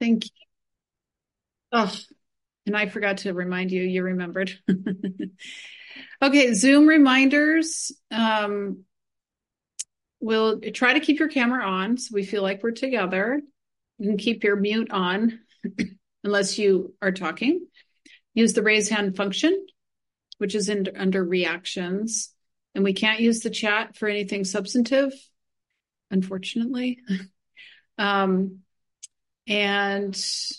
Thank you. Oh, and I forgot to remind you, you remembered. Okay, Zoom reminders. We'll try to keep your camera on so we feel like we're together. You can keep your mute on unless you are talking. Use the raise hand function, which is under reactions. And we can't use the chat for anything substantive, unfortunately. And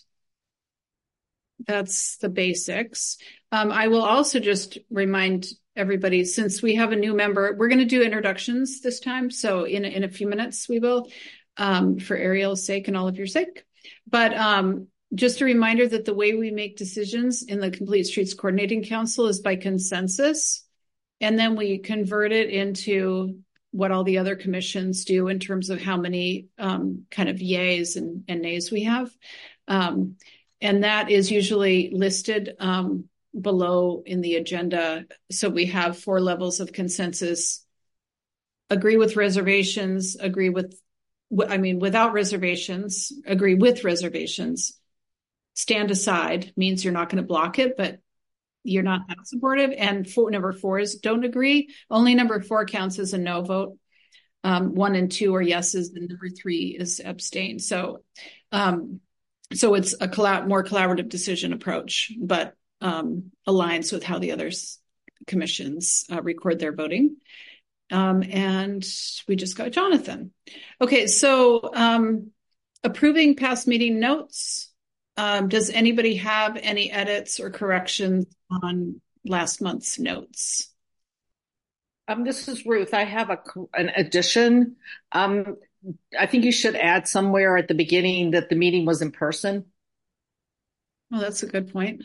that's the basics. I will also just remind everybody, since we have a new member, we're going to do introductions this time. So in a few minutes, we will, for Ariel's sake and all of your sake. But just a reminder that the way we make decisions in the Complete Streets Coordinating Council is by consensus. And then we convert it into what all the other commissions do in terms of how many kind of yays and nays we have. And that is usually listed below in the agenda. So we have 4 levels of consensus: agree with reservations, without reservations, agree with reservations, stand aside, means you're not going to block it, but you're not that supportive. And number 4 is don't agree. Only number 4 counts as a no vote. 1 and 2 are yeses, and number 3 is abstain. So it's a more collaborative decision approach, but aligns with how the other commissions record their voting. And we just got Jonathan. Okay, so approving past meeting notes. Does anybody have any edits or corrections on last month's notes? This is Ruth. I have an addition. I think you should add somewhere at the beginning that the meeting was in person. Well, that's a good point.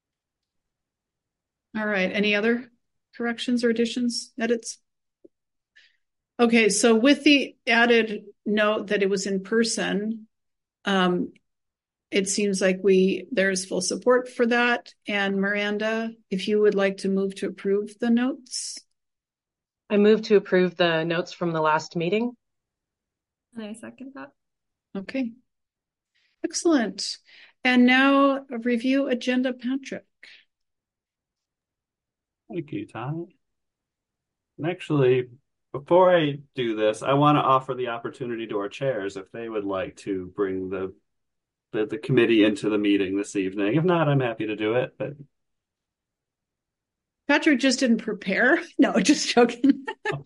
All right. Any other corrections or additions, edits? Okay. So with the added note that it was in person, it seems like there's full support for that. And Miranda, if you would like to move to approve the notes. I move to approve the notes from the last meeting. And I second that. Okay. Excellent. And now a review agenda, Patrick. Thank you, Tom. And actually, before I do this, I want to offer the opportunity to our chairs if they would like to bring the committee into the meeting this evening. If not, I'm happy to do it. But Patrick just didn't prepare. No, just joking.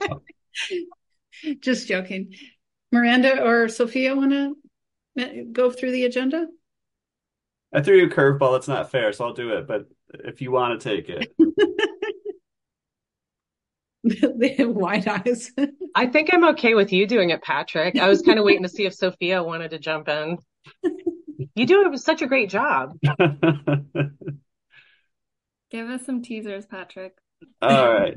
Just joking. Miranda or Sophia want to go through the agenda? I threw you a curveball. It's not fair, so I'll do it. But if you want to take it. They have wide eyes. I think I'm okay with you doing it, Patrick. I was kind of waiting to see if Sophia wanted to jump in. You do such a great job. Give us some teasers, Patrick. All right.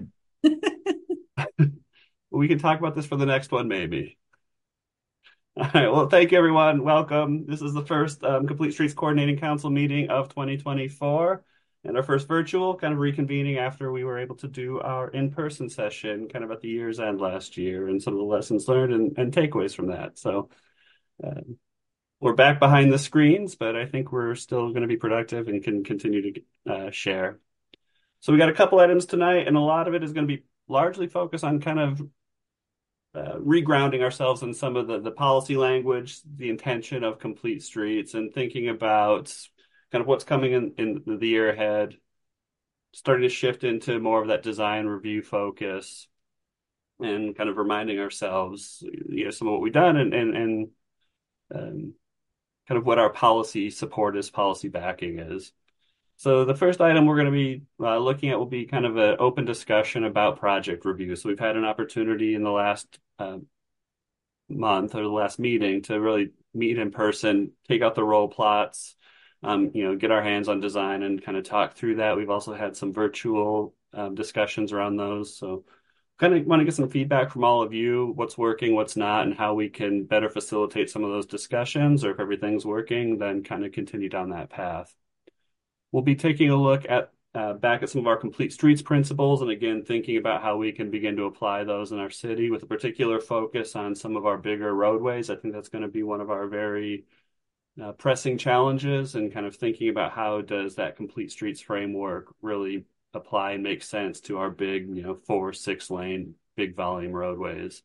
We can talk about this for the next one, maybe. All right. Well, thank you, everyone. Welcome. This is the first Complete Streets Coordinating Council meeting of 2024, and our first virtual, kind of reconvening after we were able to do our in-person session kind of at the year's end last year, and some of the lessons learned and takeaways from that. So we're back behind the screens, but I think we're still going to be productive and can continue to share. So we got a couple items tonight, and a lot of it is going to be largely focused on kind of regrounding ourselves in some of the policy language, the intention of Complete Streets, and thinking about kind of what's coming in the year ahead, starting to shift into more of that design review focus, and kind of reminding ourselves, some of what we've done and kind of what our policy support is, policy backing is. So the first item we're going to be looking at will be kind of an open discussion about project review. So we've had an opportunity in the last month or the last meeting to really meet in person, take out the role plots, get our hands on design and kind of talk through that. We've also had some virtual discussions around those. So kind of want to get some feedback from all of you, what's working, what's not, and how we can better facilitate some of those discussions, or if everything's working, then kind of continue down that path. We'll be taking a look at back at some of our Complete Streets principles, and again, thinking about how we can begin to apply those in our city with a particular focus on some of our bigger roadways. I think that's going to be one of our very pressing challenges and kind of thinking about how does that complete streets framework really apply and make sense to our big, 4, 6 lane, big volume roadways.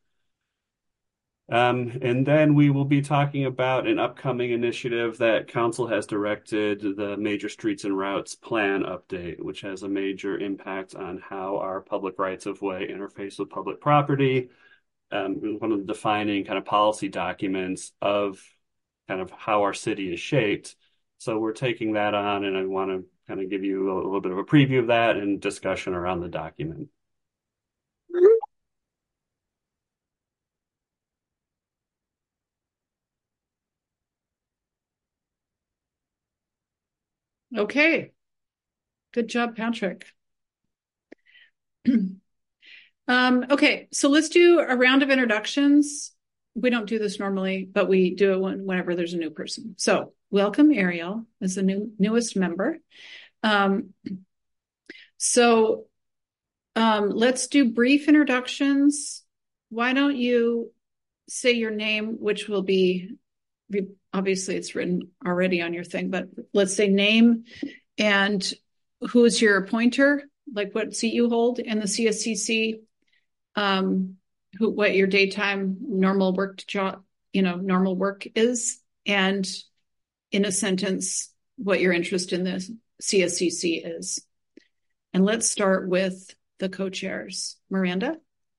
And then we will be talking about an upcoming initiative that council has directed, the Major Streets and Routes Plan update, which has a major impact on how our public rights of way interface with public property. One of the defining kind of policy documents of kind of how our city is shaped. So we're taking that on, and I want to kind of give you a little bit of a preview of that and discussion around the document. Okay. Good job, Patrick. Okay, so let's do a round of introductions. We don't do this normally, but we do it whenever there's a new person. So welcome, Ariel, as the newest member. Let's do brief introductions. Why don't you say your name, which will be, obviously it's written already on your thing, but let's say name and who's your appointer, like what seat you hold in the CSCC, what your daytime normal work job, normal work is, and in a sentence, what your interest in the CSCC is. And let's start with the co-chairs. Miranda?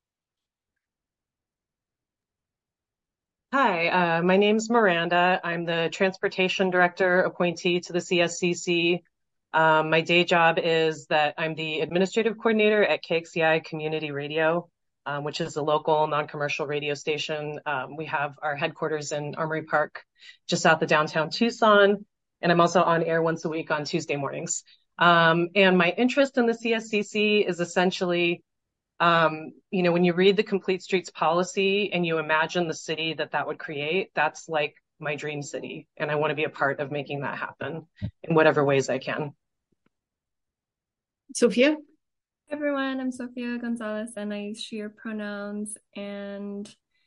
Hi, my name's Miranda. I'm the Transportation Director appointee to the CSCC. My day job is that I'm the Administrative Coordinator at KXCI Community Radio, which is a local non-commercial radio station. We have our headquarters in Armory Park, just south of downtown Tucson, and I'm also on air once a week on Tuesday mornings. And my interest in the CSCC is essentially, when you read the Complete Streets policy and you imagine the city that would create, that's like my dream city. And I want to be a part of making that happen in whatever ways I can. Sophia? Hi everyone, I'm Sophia Gonzalez and I use she/her pronouns, and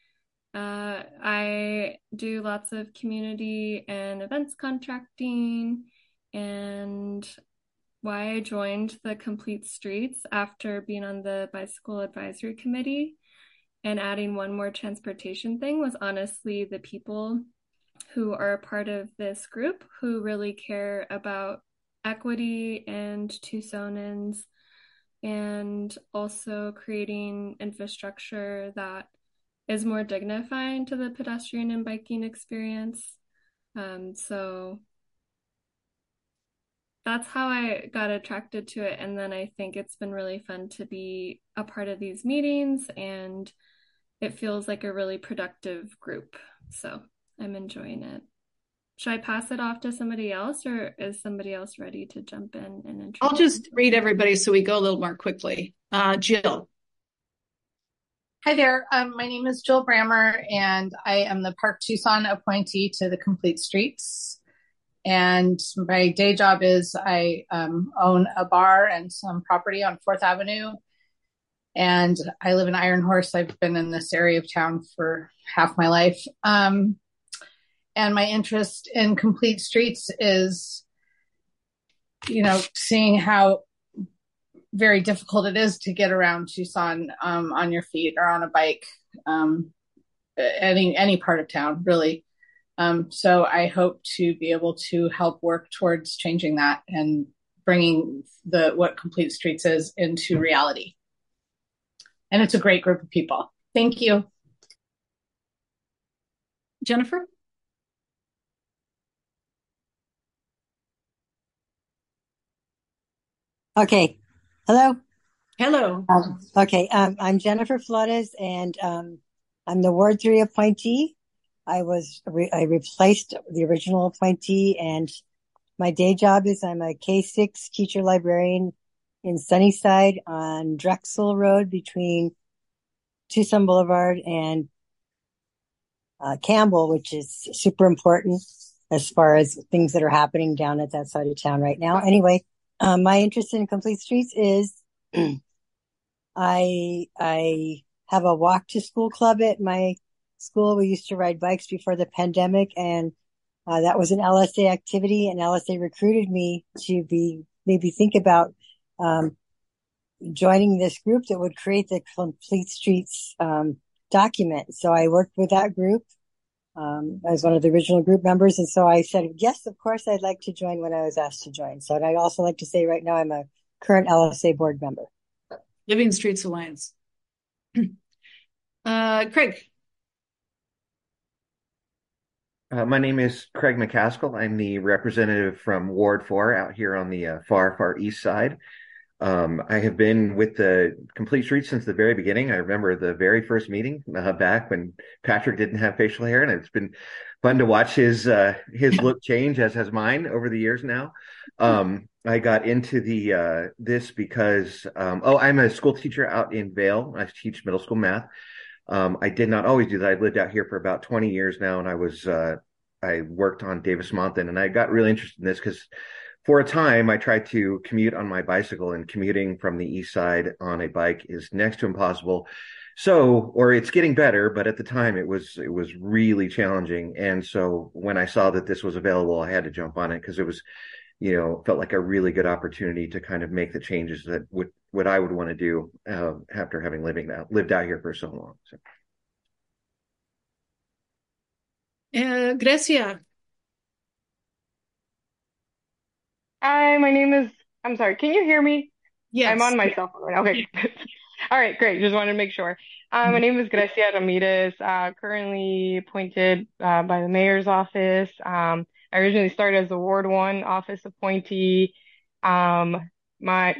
I do lots of community and events contracting. And why I joined the Complete Streets after being on the Bicycle Advisory Committee and adding one more transportation thing was honestly the people who are a part of this group who really care about equity and Tucsonans, and also creating infrastructure that is more dignifying to the pedestrian and biking experience. So that's how I got attracted to it. And then I think it's been really fun to be a part of these meetings, and it feels like a really productive group. So I'm enjoying it. Should I pass it off to somebody else, or is somebody else ready to jump in and introduce? I'll just read everybody so we go a little more quickly. Jill. Hi there. My name is Jill Brammer, and I am the Park Tucson appointee to the Complete Streets. And my day job is I own a bar and some property on 4th Avenue. And I live in Iron Horse. I've been in this area of town for half my life. And my interest in Complete Streets is, seeing how very difficult it is to get around Tucson on your feet or on a bike, any part of town, really. So I hope to be able to help work towards changing that and bringing what Complete Streets is into reality. And it's a great group of people. Thank you. Jennifer? Okay. Hello. Hello. Okay. I'm Jennifer Flores, and I'm the Ward 3 appointee. I replaced the original appointee, and my day job is I'm a K-6 teacher librarian in Sunnyside on Drexel Road between Tucson Boulevard and Campbell, which is super important as far as things that are happening down at that side of town right now. Anyway, my interest in Complete Streets is I have a walk to school club at my school. We used to ride bikes before the pandemic, and That was an LSA activity, and LSA recruited me to maybe think about joining this group that would create the Complete Streets document. So I worked with that group as one of the original group members. And so I said, yes, of course, I'd like to join when I was asked to join. So I'd also like to say right now I'm a current LSA board member. Living Streets Alliance. Craig. My name is Craig McCaskill. I'm the representative from Ward 4 out here on the far east side. I have been with the Complete Streets since the very beginning. I remember the very first meeting back when Patrick didn't have facial hair, and it's been fun to watch his look change, as has mine over the years now. I got into this because I'm a school teacher out in Vail. I teach middle school math. I did not always do that. I've lived out here for about 20 years now, and I worked on Davis-Monthan, and I got really interested in this because for a time I tried to commute on my bicycle, and commuting from the east side on a bike is next to impossible. Or it's getting better, but at the time it was really challenging. And so when I saw that this was available, I had to jump on it because it was, felt like a really good opportunity to kind of make the changes that what I would want to do after having lived out here for so long. So. Grecia. Hi, I'm sorry, can you hear me? Yes. I'm on my cell phone. Okay. All right, great. Just wanted to make sure. My name is Grecia Ramirez, currently appointed by the mayor's office. I originally started as a Ward 1 office appointee. My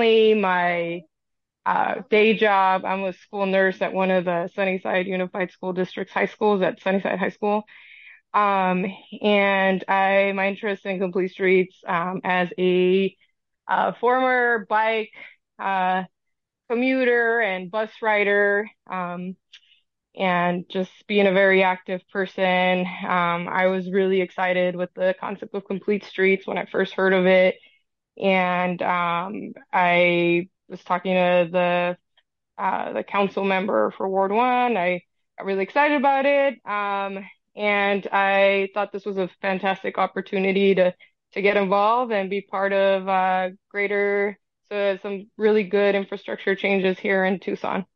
day job, I'm a school nurse at one of the Sunnyside Unified School District's high schools at Sunnyside High School. And my interest in Complete Streets as a former bike commuter and bus rider, and just being a very active person. I was really excited with the concept of Complete Streets when I first heard of it. And I was talking to the council member for Ward 1. I got really excited about it. And I thought this was a fantastic opportunity to get involved and be part of some really good infrastructure changes here in Tucson.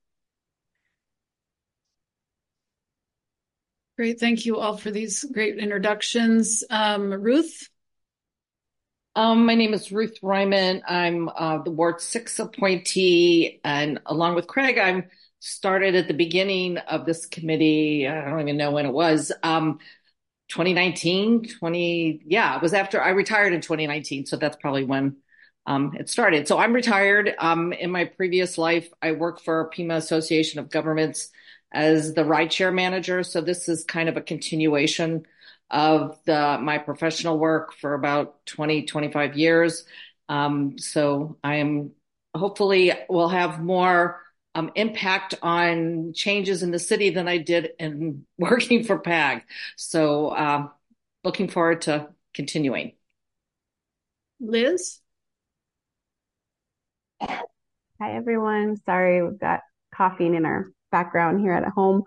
Great. Thank you all for these great introductions. Ruth? My name is Ruth Ryman. I'm the Ward 6 appointee, and along with Craig, I'm started at the beginning of this committee. I don't even know when it was. 2019, it was after I retired in 2019. So that's probably when it started. So I'm retired. In my previous life, I worked for Pima Association of Governments as the rideshare manager. So this is kind of a continuation of my professional work for about 25 years. So hopefully will have more impact on changes in the city than I did in working for PAG. So looking forward to continuing. Liz? Hi, everyone. Sorry, we've got coughing in our background here at home.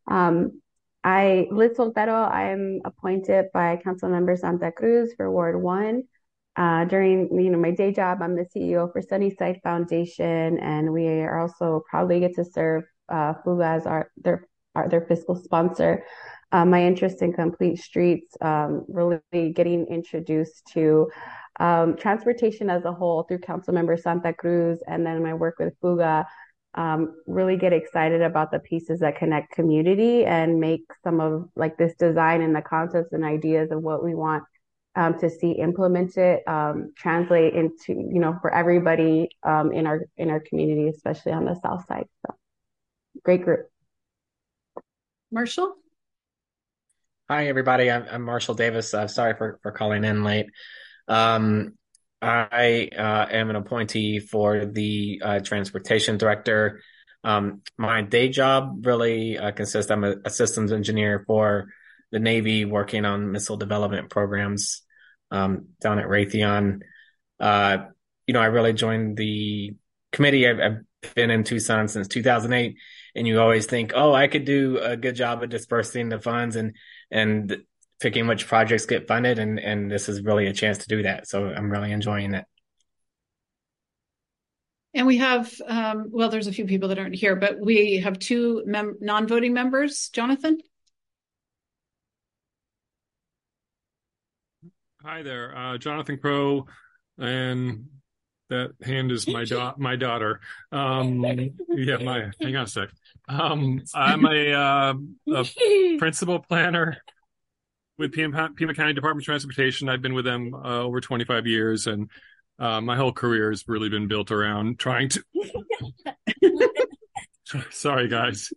Liz Soltero, I am appointed by Councilmember Santa Cruz for Ward 1. During my day job, I'm the CEO for Sunnyside Foundation, and we are also proudly get to serve FUGA as their fiscal sponsor. My interest in Complete Streets, really getting introduced to transportation as a whole through Councilmember Santa Cruz, and then my work with FUGA. Really get excited about the pieces that connect community and make some of this design and the concepts and ideas of what we want to see implemented translate into for everybody in our community, especially on the south side. So great group. Marshall? Hi everybody, I'm Marshall Davis. Sorry for calling in late. I am an appointee for the transportation director. My day job really consists, I'm a systems engineer for the Navy working on missile development programs down at Raytheon. I really joined the committee. I've been in Tucson since 2008, and you always think, I could do a good job of dispersing the funds and picking which projects get funded, and this is really a chance to do that. So I'm really enjoying it. And we have, well, there's a few people that aren't here, but we have two non-voting members. Jonathan? Hi there, Jonathan Crow, and that hand is my daughter. Hang on a sec. I'm a principal planner with Pima County Department of Transportation. I've been with them over 25 years, and my whole career has really been built around trying to. Sorry, guys.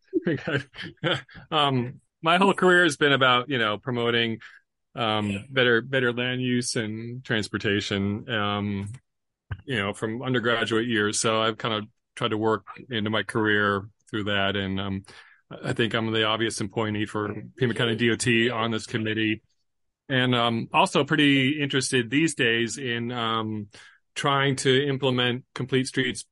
My whole career has been about promoting better land use and transportation. From undergraduate years. So I've kind of tried to work into my career through that. And I think I'm the obvious appointee for Pima County DOT on this committee. And also pretty interested these days in trying to implement Complete Streets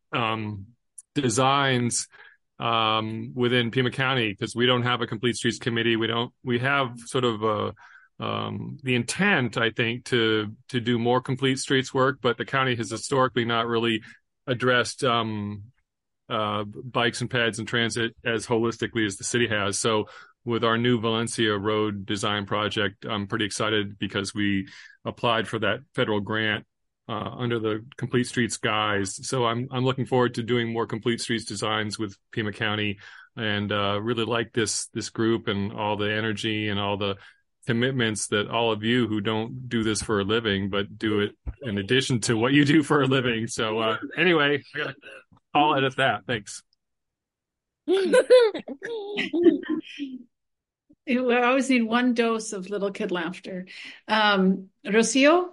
designs within Pima County, because we don't have a Complete Streets committee. We have sort of the intent, I think, to do more complete streets work, but the county has historically not really addressed bikes and pads and transit as holistically as the city has. So with our new Valencia Road design project, I'm pretty excited because we applied for that federal grant under the Complete Streets guise. So I'm looking forward to doing more complete streets designs with Pima County, and really like this group and all the energy and all the commitments that all of you who don't do this for a living, but do it in addition to what you do for a living. So anyway, I gotta call it at that. Thanks. I always need one dose of little kid laughter. Rocio?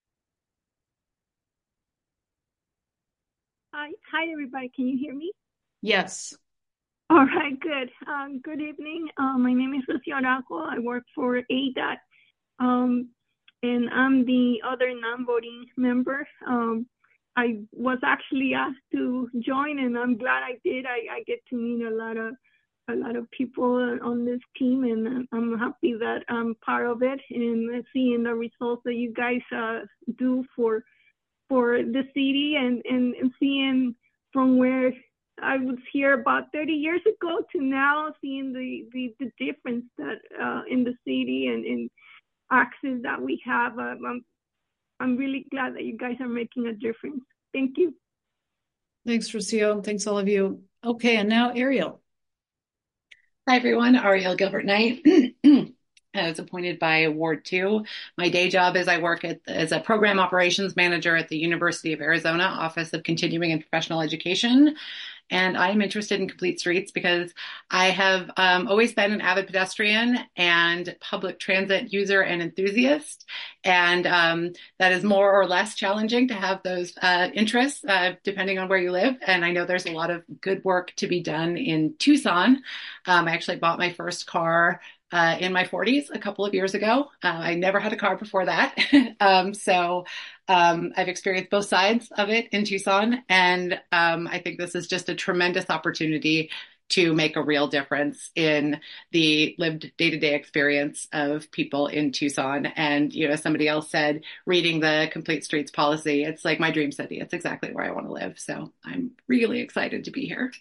Hi, everybody. Can you hear me? Yes. All right, good. Good evening. My name is Lucio Araujo. I work for ADOT, and I'm the other non-voting member. I was actually asked to join, and I'm glad I did. I get to meet a lot of people on this team, and I'm happy that I'm part of it and seeing the results that you guys do for the city, and seeing from where I was here about 30 years ago to now, seeing the difference that in the city and in access that we have. I'm really glad that you guys are making a difference. Thank you. Thanks, Rocio. Thanks, all of you. Okay, and now Ariel. Hi, everyone. Ariel Gilbert-Knight. I was appointed by Ward 2. My day job is I work as a program operations manager at the University of Arizona Office of Continuing and Professional Education. And I'm interested in complete streets because I have always been an avid pedestrian and public transit user and enthusiast. And that is more or less challenging to have those interests depending on where you live. And I know there's a lot of good work to be done in Tucson. I actually bought my first car in my 40s a couple of years ago. I never had a car before that. So I've experienced both sides of it in Tucson. And I think this is just a tremendous opportunity to make a real difference in the lived day-to-day experience of people in Tucson. And, somebody else said, reading the Complete Streets policy, it's like my dream city. It's exactly where I want to live. So I'm really excited to be here.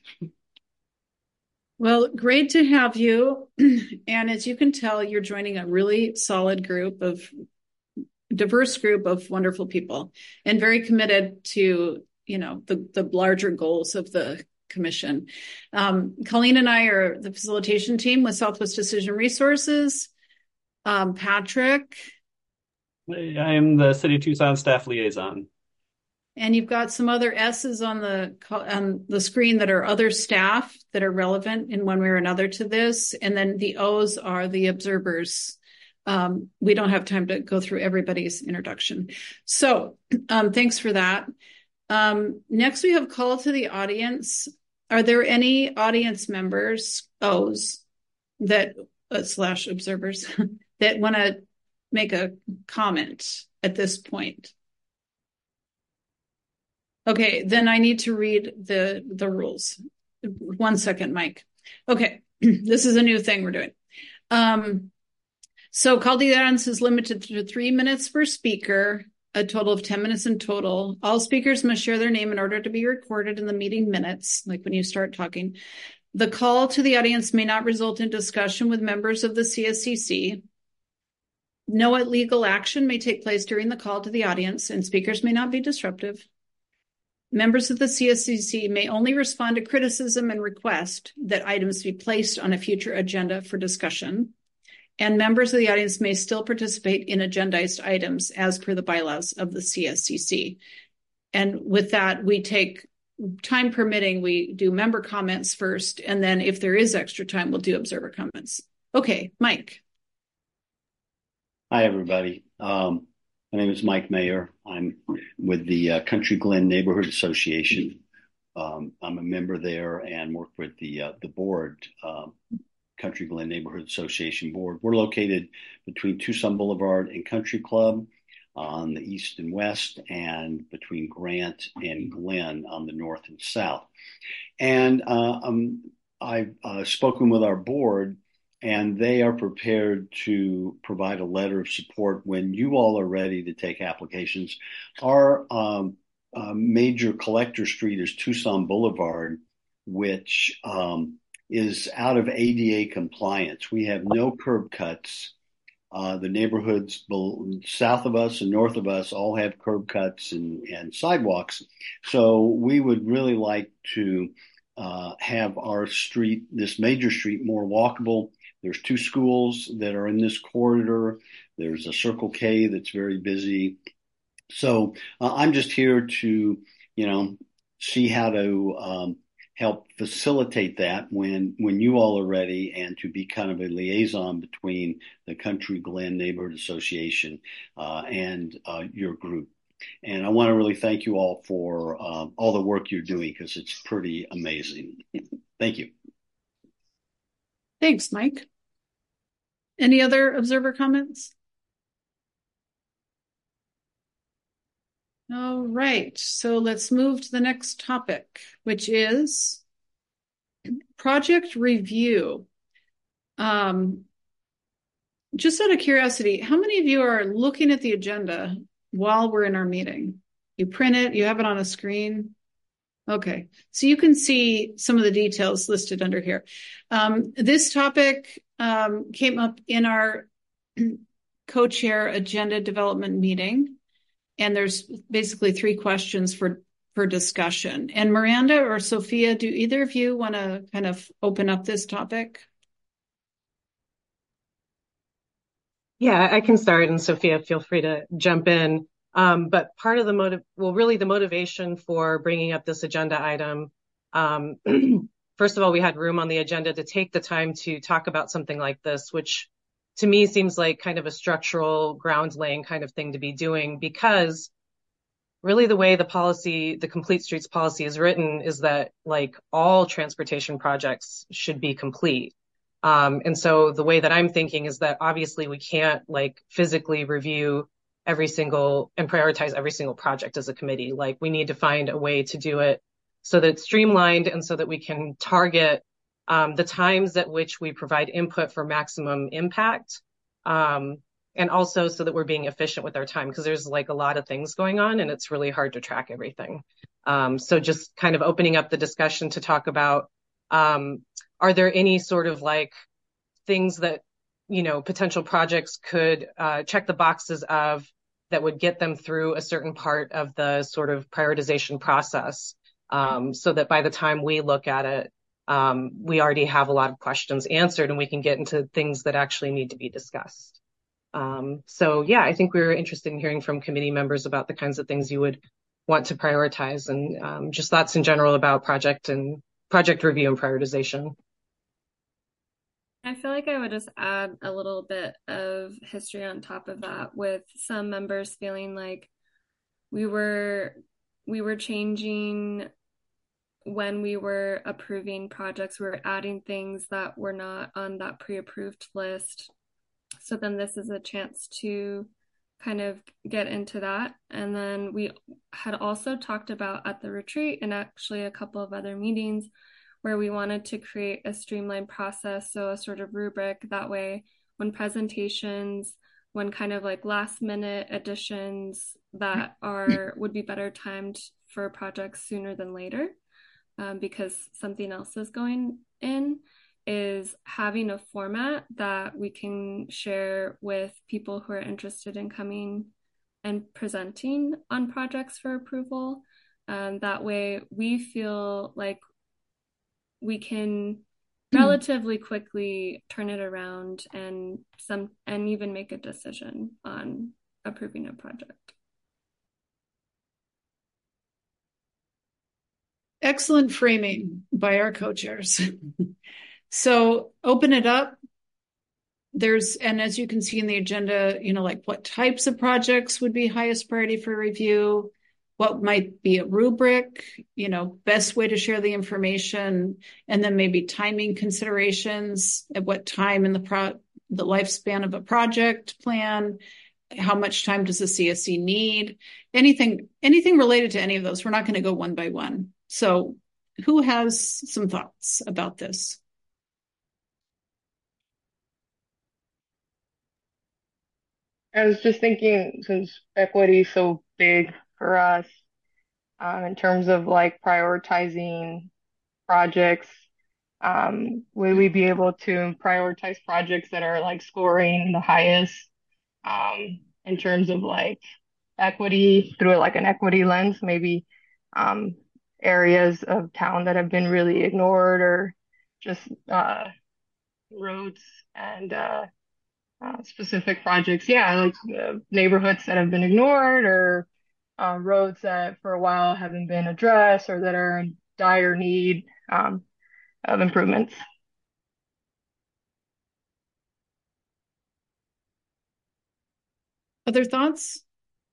Well, great to have you. And as you can tell, you're joining a really solid diverse group of wonderful people, and very committed to, the larger goals of the commission. Colleen and I are the facilitation team with Southwest Decision Resources. Patrick? I am the City of Tucson staff liaison. And you've got some other S's on the screen that are other staff that are relevant in one way or another to this. And then the O's are the observers. We don't have time to go through everybody's introduction. So thanks for that. Next, we have call to the audience. Are there any audience members, O's, that / observers, that want to make a comment at this point? Okay, then I need to read the rules. 1 second, Mike. Okay, this is a new thing we're doing. So call to the audience is limited to 3 minutes per speaker, a total of 10 minutes in total. All speakers must share their name in order to be recorded in the meeting minutes, like when you start talking. The call to the audience may not result in discussion with members of the CSCC. No illegal action may take place during the call to the audience, and speakers may not be disruptive. Members of the CSCC may only respond to criticism and request that items be placed on a future agenda for discussion. And members of the audience may still participate in agendized items as per the bylaws of the CSCC. And with that, we take, time permitting, we do member comments first, and then if there is extra time, we'll do observer comments. Okay, Mike. Hi, everybody. My name is Mike Mayer. I'm with the Country Glen Neighborhood Association. I'm a member there and work with the board, Country Glen Neighborhood Association board. We're located between Tucson Boulevard and Country Club on the east and west, and between Grant and Glen on the north and south. And I've spoken with our board, and they are prepared to provide a letter of support when you all are ready to take applications. Our major collector street is Tucson Boulevard, which is out of ADA compliance. We have no curb cuts. The neighborhoods south of us and north of us all have curb cuts and sidewalks. So we would really like to have our street, this major street, more walkable. There's 2 schools that are in this corridor. There's a Circle K that's very busy. So I'm just here to, see how to help facilitate that when you all are ready, and to be kind of a liaison between the Country Glen Neighborhood Association and your group. And I want to really thank you all for all the work you're doing, because it's pretty amazing. Thank you. Thanks, Mike. Any other observer comments? All right, so let's move to the next topic, which is project review. Just out of curiosity, how many of you are looking at the agenda while we're in our meeting? You print it, you have it on a screen? Okay, so you can see some of the details listed under here. This topic came up in our co-chair agenda development meeting, and there's basically 3 questions for discussion. And Miranda or Sophia, do either of you want to kind of open up this topic? Yeah, I can start, and Sophia, feel free to jump in. But part of the the motivation for bringing up this agenda item, first of all, we had room on the agenda to take the time to talk about something like this, which to me seems like kind of a structural ground laying kind of thing to be doing, because really the way the Complete Streets policy is written is that like all transportation projects should be complete. And so the way that I'm thinking is that obviously we can't like physically review every single and prioritize every single project as a committee. Like we need to find a way to do it so that it's streamlined, and so that we can target the times at which we provide input for maximum impact. And also so that we're being efficient with our time, because there's like a lot of things going on and it's really hard to track everything. So just kind of opening up the discussion to talk about, are there any sort of like things that, potential projects could check the boxes of that would get them through a certain part of the sort of prioritization process, so that by the time we look at it, we already have a lot of questions answered and we can get into things that actually need to be discussed. So yeah, I think we were interested in hearing from committee members about the kinds of things you would want to prioritize, and just thoughts in general about project review and prioritization. I feel like I would just add a little bit of history on top of that, with some members feeling like we were changing when we were approving projects. We were adding things that were not on that pre-approved list. So then this is a chance to kind of get into that. And then we had also talked about at the retreat, and actually a couple of other meetings, where we wanted to create a streamlined process, so a sort of rubric. That way, when presentations, when kind of like last minute additions that would be better timed for projects sooner than later, because something else is going in, is having a format that we can share with people who are interested in coming and presenting on projects for approval. That way we feel like we can relatively quickly turn it around and even make a decision on approving a project. Excellent framing by our co-chairs. So open it up. And as you can see in the agenda, like what types of projects would be highest priority for review, what might be a rubric, best way to share the information, and then maybe timing considerations, at what time in the lifespan of a project plan, how much time does the CSC need, anything related to any of those. We're not going to go one by one. So who has some thoughts about this? I was just thinking, since equity is so big for us, in terms of like prioritizing projects, would we be able to prioritize projects that are like scoring the highest, in terms of like equity through like an equity lens, maybe areas of town that have been really ignored, or just roads and specific projects. Yeah, like neighborhoods that have been ignored, or roads that for a while haven't been addressed, or that are in dire need of improvements. Other thoughts?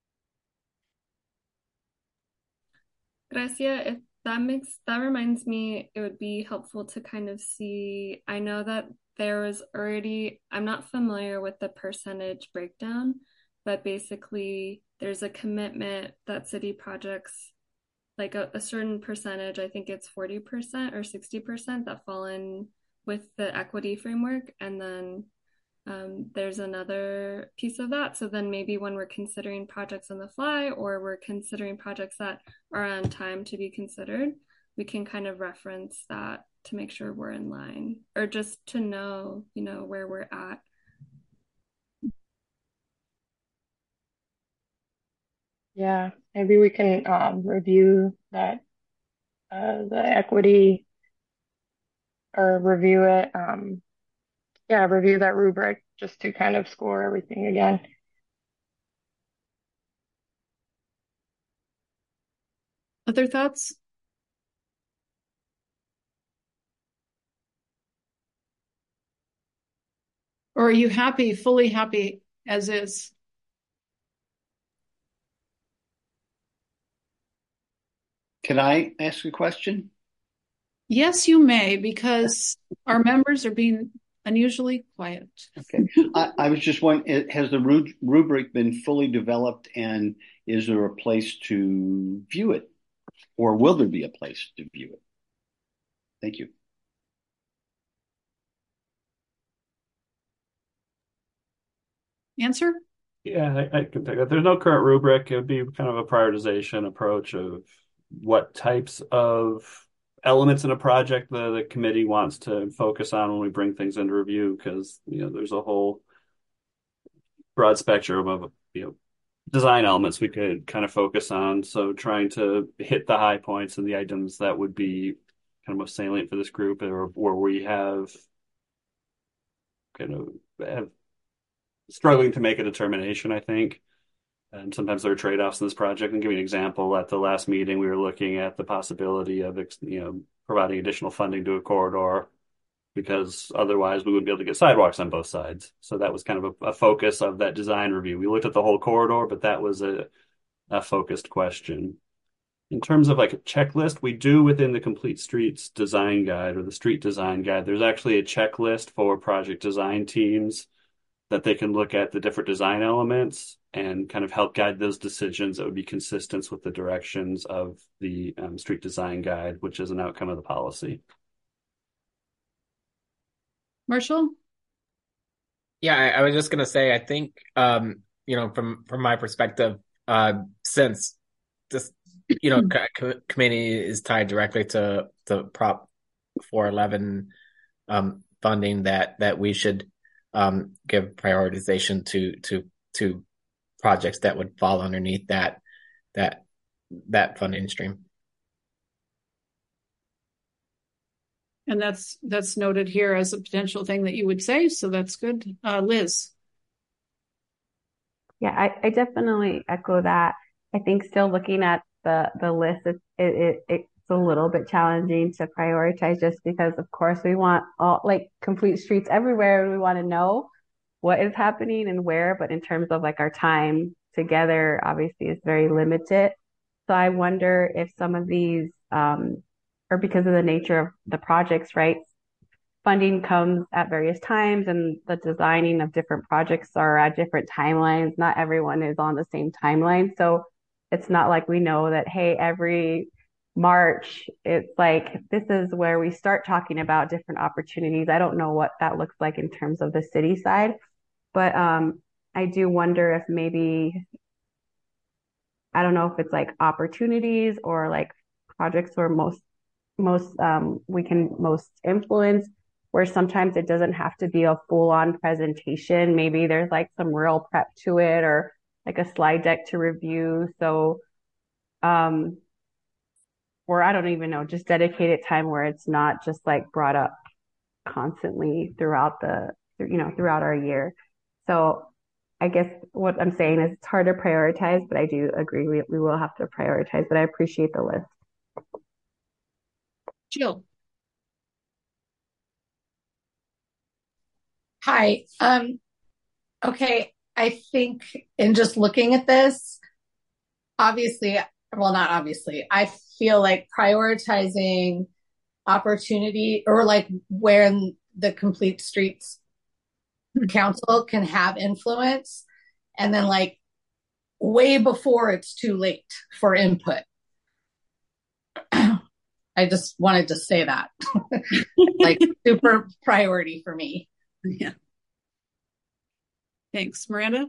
Gracia, if that reminds me, it would be helpful to kind of see, I know that there was already, I'm not familiar with the percentage breakdown, but basically there's a commitment that city projects, like a certain percentage, I think it's 40% or 60% that fall in with the equity framework. And then there's another piece of that. So then maybe when we're considering projects on the fly, or we're considering projects that are on time to be considered, we can kind of reference that to make sure we're in line, or just to know, where we're at. Yeah, maybe we can review that, the equity, or review it. Review that rubric just to kind of score everything again. Other thoughts? Or are you fully happy as is? Can I ask a question? Yes, you may, because our members are being unusually quiet. Okay. I was just wondering, has the rubric been fully developed, and is there a place to view it? Or will there be a place to view it? Thank you. Answer? Yeah, I can take that. There's no current rubric. It would be kind of a prioritization approach of what types of elements in a project the committee wants to focus on when we bring things into review, because there's a whole broad spectrum of design elements we could kind of focus on. So trying to hit the high points and the items that would be kind of most salient for this group, or where we have struggling to make a determination, I think. And sometimes there are trade-offs in this project. And give you an example, at the last meeting, we were looking at the possibility of providing additional funding to a corridor, because otherwise we wouldn't be able to get sidewalks on both sides. So that was kind of a focus of that design review. We looked at the whole corridor, but that was a focused question. In terms of like a checklist, we do within the Complete Streets Design Guide, or the Street Design Guide, there's actually a checklist for project design teams that they can look at the different design elements and kind of help guide those decisions that would be consistent with the directions of the Street Design Guide, which is an outcome of the policy. Marshall? Yeah, I was just gonna say, I think, from my perspective, since this, committee is tied directly to Prop 411 funding, that we should give prioritization to projects that would fall underneath that funding stream. And that's noted here as a potential thing that you would say, so that's good. Liz. Yeah, I definitely echo that. I think still looking at the list, it's a little bit challenging to prioritize just because, of course, we want all like complete streets everywhere, and we want to know what is happening and where, but in terms of like our time together, obviously is very limited. So I wonder if some of these, or because of the nature of the projects, right? Funding comes at various times and the designing of different projects are at different timelines. Not everyone is on the same timeline. So it's not like we know that, hey, every March, it's like this is where we start talking about different opportunities. I don't know what that looks like in terms of the city side, but I do wonder if maybe, I don't know if it's like opportunities or like projects where we can most influence, where sometimes it doesn't have to be a full-on presentation. Maybe there's like some real prep to it or like a slide deck to review. So, or I don't even know, just dedicated time where it's not just like brought up constantly throughout our year. So I guess what I'm saying is it's hard to prioritize, but I do agree we will have to prioritize, but I appreciate the list. Jill. Hi. Okay. I think in just looking at this, obviously, well, not obviously, I feel like prioritizing opportunity or like where the Complete Streets Council can have influence, and then like way before it's too late for input. I just wanted to say that. Like super priority for me. Yeah. Thanks. Miranda?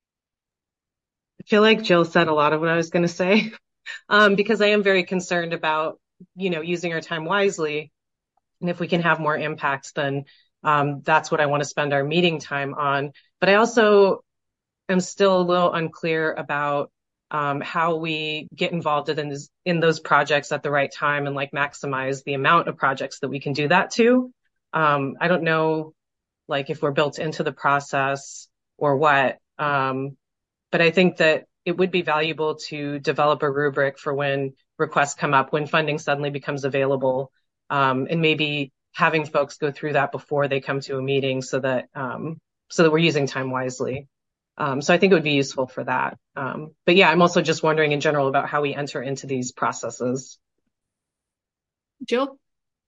I feel like Jill said a lot of what I was going to say, because I am very concerned about, using our time wisely. And if we can have more impact, then that's what I want to spend our meeting time on. But I also am still a little unclear about how we get involved in those projects at the right time and like maximize the amount of projects that we can do that to. I don't know, like if we're built into the process or what. But I think that it would be valuable to develop a rubric for when requests come up, when funding suddenly becomes available, and maybe having folks go through that before they come to a meeting so that we're using time wisely. So I think it would be useful for that. But yeah, I'm also just wondering in general about how we enter into these processes. Jill?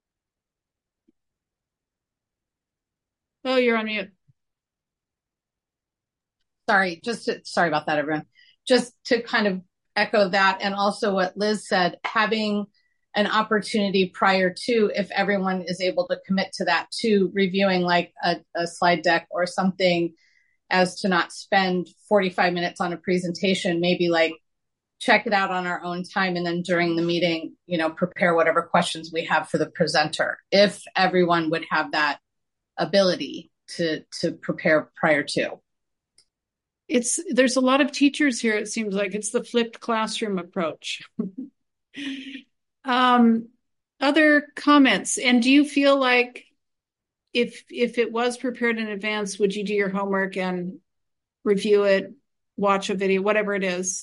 Oh, you're on mute. Sorry about that, everyone. Just to kind of echo that, and also what Liz said, having an opportunity prior to, if everyone is able to commit to that, to reviewing like a slide deck or something, as to not spend 45 minutes on a presentation, maybe like check it out on our own time, and then during the meeting, prepare whatever questions we have for the presenter. If everyone would have that ability to prepare prior to. There's a lot of teachers here. It seems like it's the flipped classroom approach. Other comments? And do you feel like if it was prepared in advance, would you do your homework and review it, watch a video, whatever it is?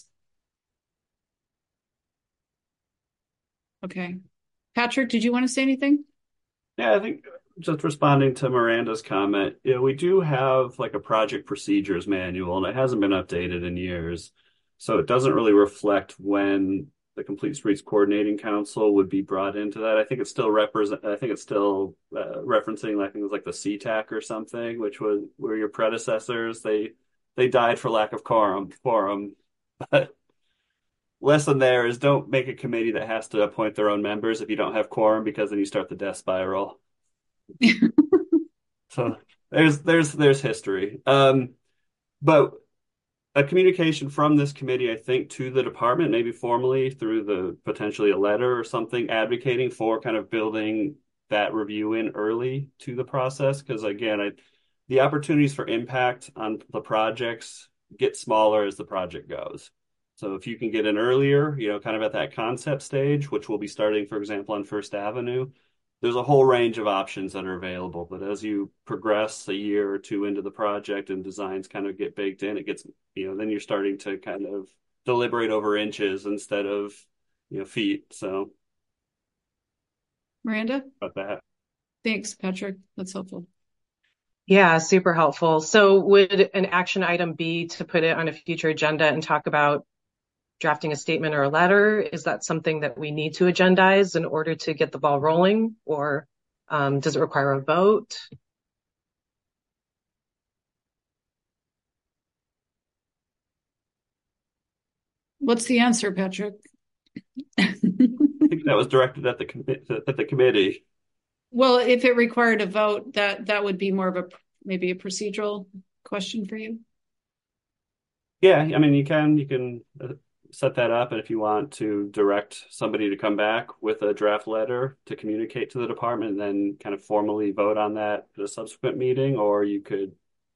Okay. Patrick, did you want to say anything? Yeah, I think just responding to Miranda's comment, we do have like a project procedures manual, and it hasn't been updated in years. So it doesn't really reflect when the Complete Streets Coordinating Council would be brought into that. I think it's still referencing, I think it was like the CTAC or something, which were your predecessors. They died for lack of quorum. But lesson there is don't make a committee that has to appoint their own members if you don't have quorum, because then you start the death spiral. So there's history. But a communication from this committee, I think, to the department, maybe formally through potentially a letter or something, advocating for kind of building that review in early to the process. Because again, the opportunities for impact on the projects get smaller as the project goes. So if you can get in earlier, kind of at that concept stage, which will be starting, for example, on First Avenue, there's a whole range of options that are available. But as you progress a year or two into the project and designs kind of get baked in, it gets, then you're starting to kind of deliberate over inches instead of, feet. So Miranda? About that. Thanks, Patrick. That's helpful. Yeah, super helpful. So would an action item be to put it on a future agenda and talk about drafting a statement or a letter? Is that something that we need to agendize in order to get the ball rolling, or does it require a vote? What's the answer, Patrick? I think that was directed at the committee. Well, if it required a vote, that would be more of maybe a procedural question for you. Yeah, I mean, you can set that up, and if you want to direct somebody to come back with a draft letter to communicate to the department and then kind of formally vote on that at a subsequent meeting, or you could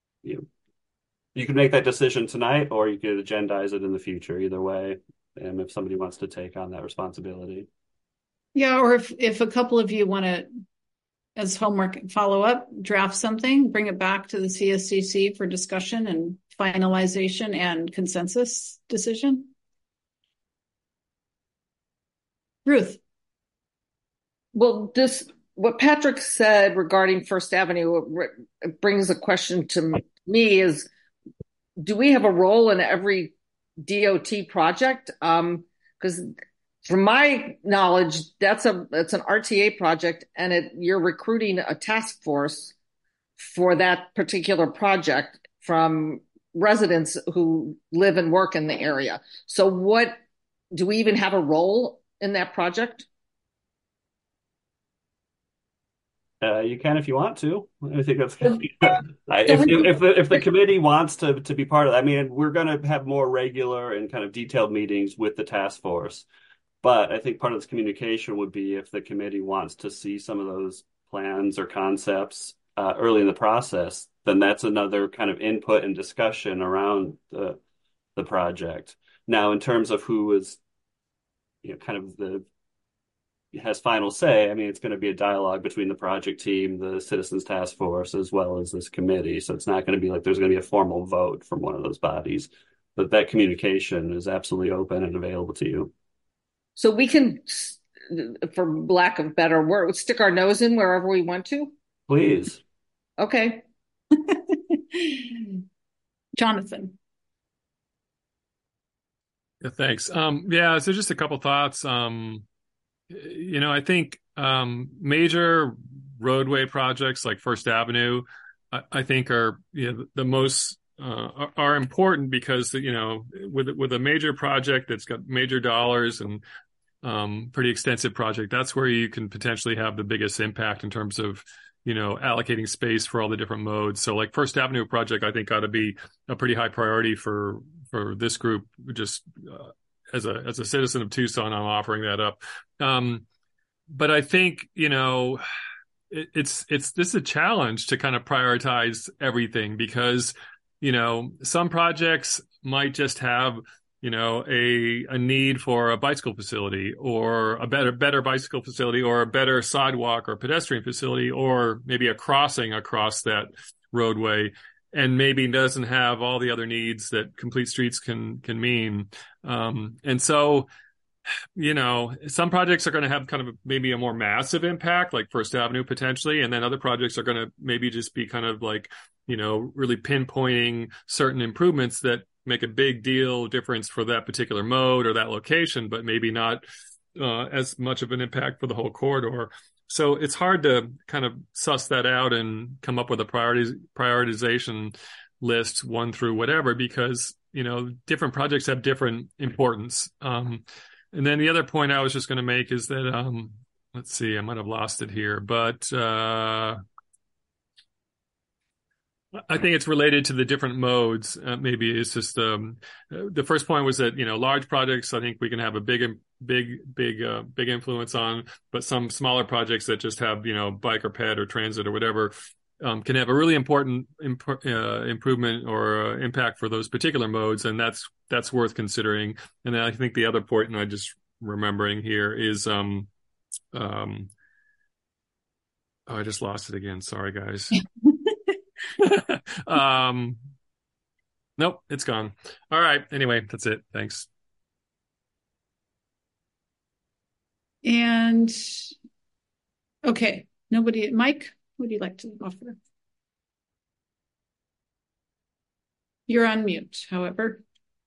make that decision tonight, or you could agendize it in the future. Either way, if somebody wants to take on that responsibility. Yeah, or if a couple of you want to, as homework follow up, draft something, bring it back to the CSCC for discussion and finalization and consensus decision. Ruth. Well, what Patrick said regarding First Avenue brings a question to me is, do we have a role in every DOT project? Because from my knowledge, that's an RTA project, and you're recruiting a task force for that particular project from residents who live and work in the area. So do we even have a role in that project? You can if you want to. I think that's if the committee wants to be part of that. I mean, we're going to have more regular and kind of detailed meetings with the task force. But I think part of this communication would be if the committee wants to see some of those plans or concepts early in the process, then that's another kind of input and discussion around the project. Now, in terms of who is, kind of has final say, I mean, it's going to be a dialogue between the project team, the citizens task force, as well as this committee. So it's not going to be like there's going to be a formal vote from one of those bodies, but that communication is absolutely open and available to you. So we can, for lack of better word, stick our nose in wherever we want to? Please. Okay. Jonathan. Yeah, thanks. So just a couple thoughts. I think major roadway projects like First Avenue, I think are the most are important because with a major project that's got major dollars and pretty extensive project, that's where you can potentially have the biggest impact in terms of allocating space for all the different modes. So like First Avenue project, I think ought to be a pretty high priority for this group. Just as a citizen of Tucson, I'm offering that up. But I think this is a challenge to kind of prioritize everything because some projects might just have a need for a bicycle facility or a better bicycle facility or a better sidewalk or pedestrian facility or maybe a crossing across that roadway, and maybe doesn't have all the other needs that complete streets can mean. And so, some projects are going to have kind of maybe a more massive impact, like First Avenue potentially, and then other projects are going to maybe just be kind of like, really pinpointing certain improvements that make a big deal difference for that particular mode or that location, but maybe not as much of an impact for the whole corridor. So it's hard to kind of suss that out and come up with a prioritization list, one through whatever, because, different projects have different importance. And then the other point I was just going to make is that, let's see, I might have lost it here, but I think it's related to the different modes. Maybe it's just the first point was that, large projects, I think we can have a big influence on, but some smaller projects that just have, bike or ped or transit or whatever, can have a really important improvement or impact for those particular modes. And that's worth considering. And then I think the other point, and I just remembering here is, oh, I just lost it again. Sorry, guys. Nope, it's gone. All right. Anyway, that's it. Thanks. And okay, nobody. Mike, what would you like to offer? You're on mute, however.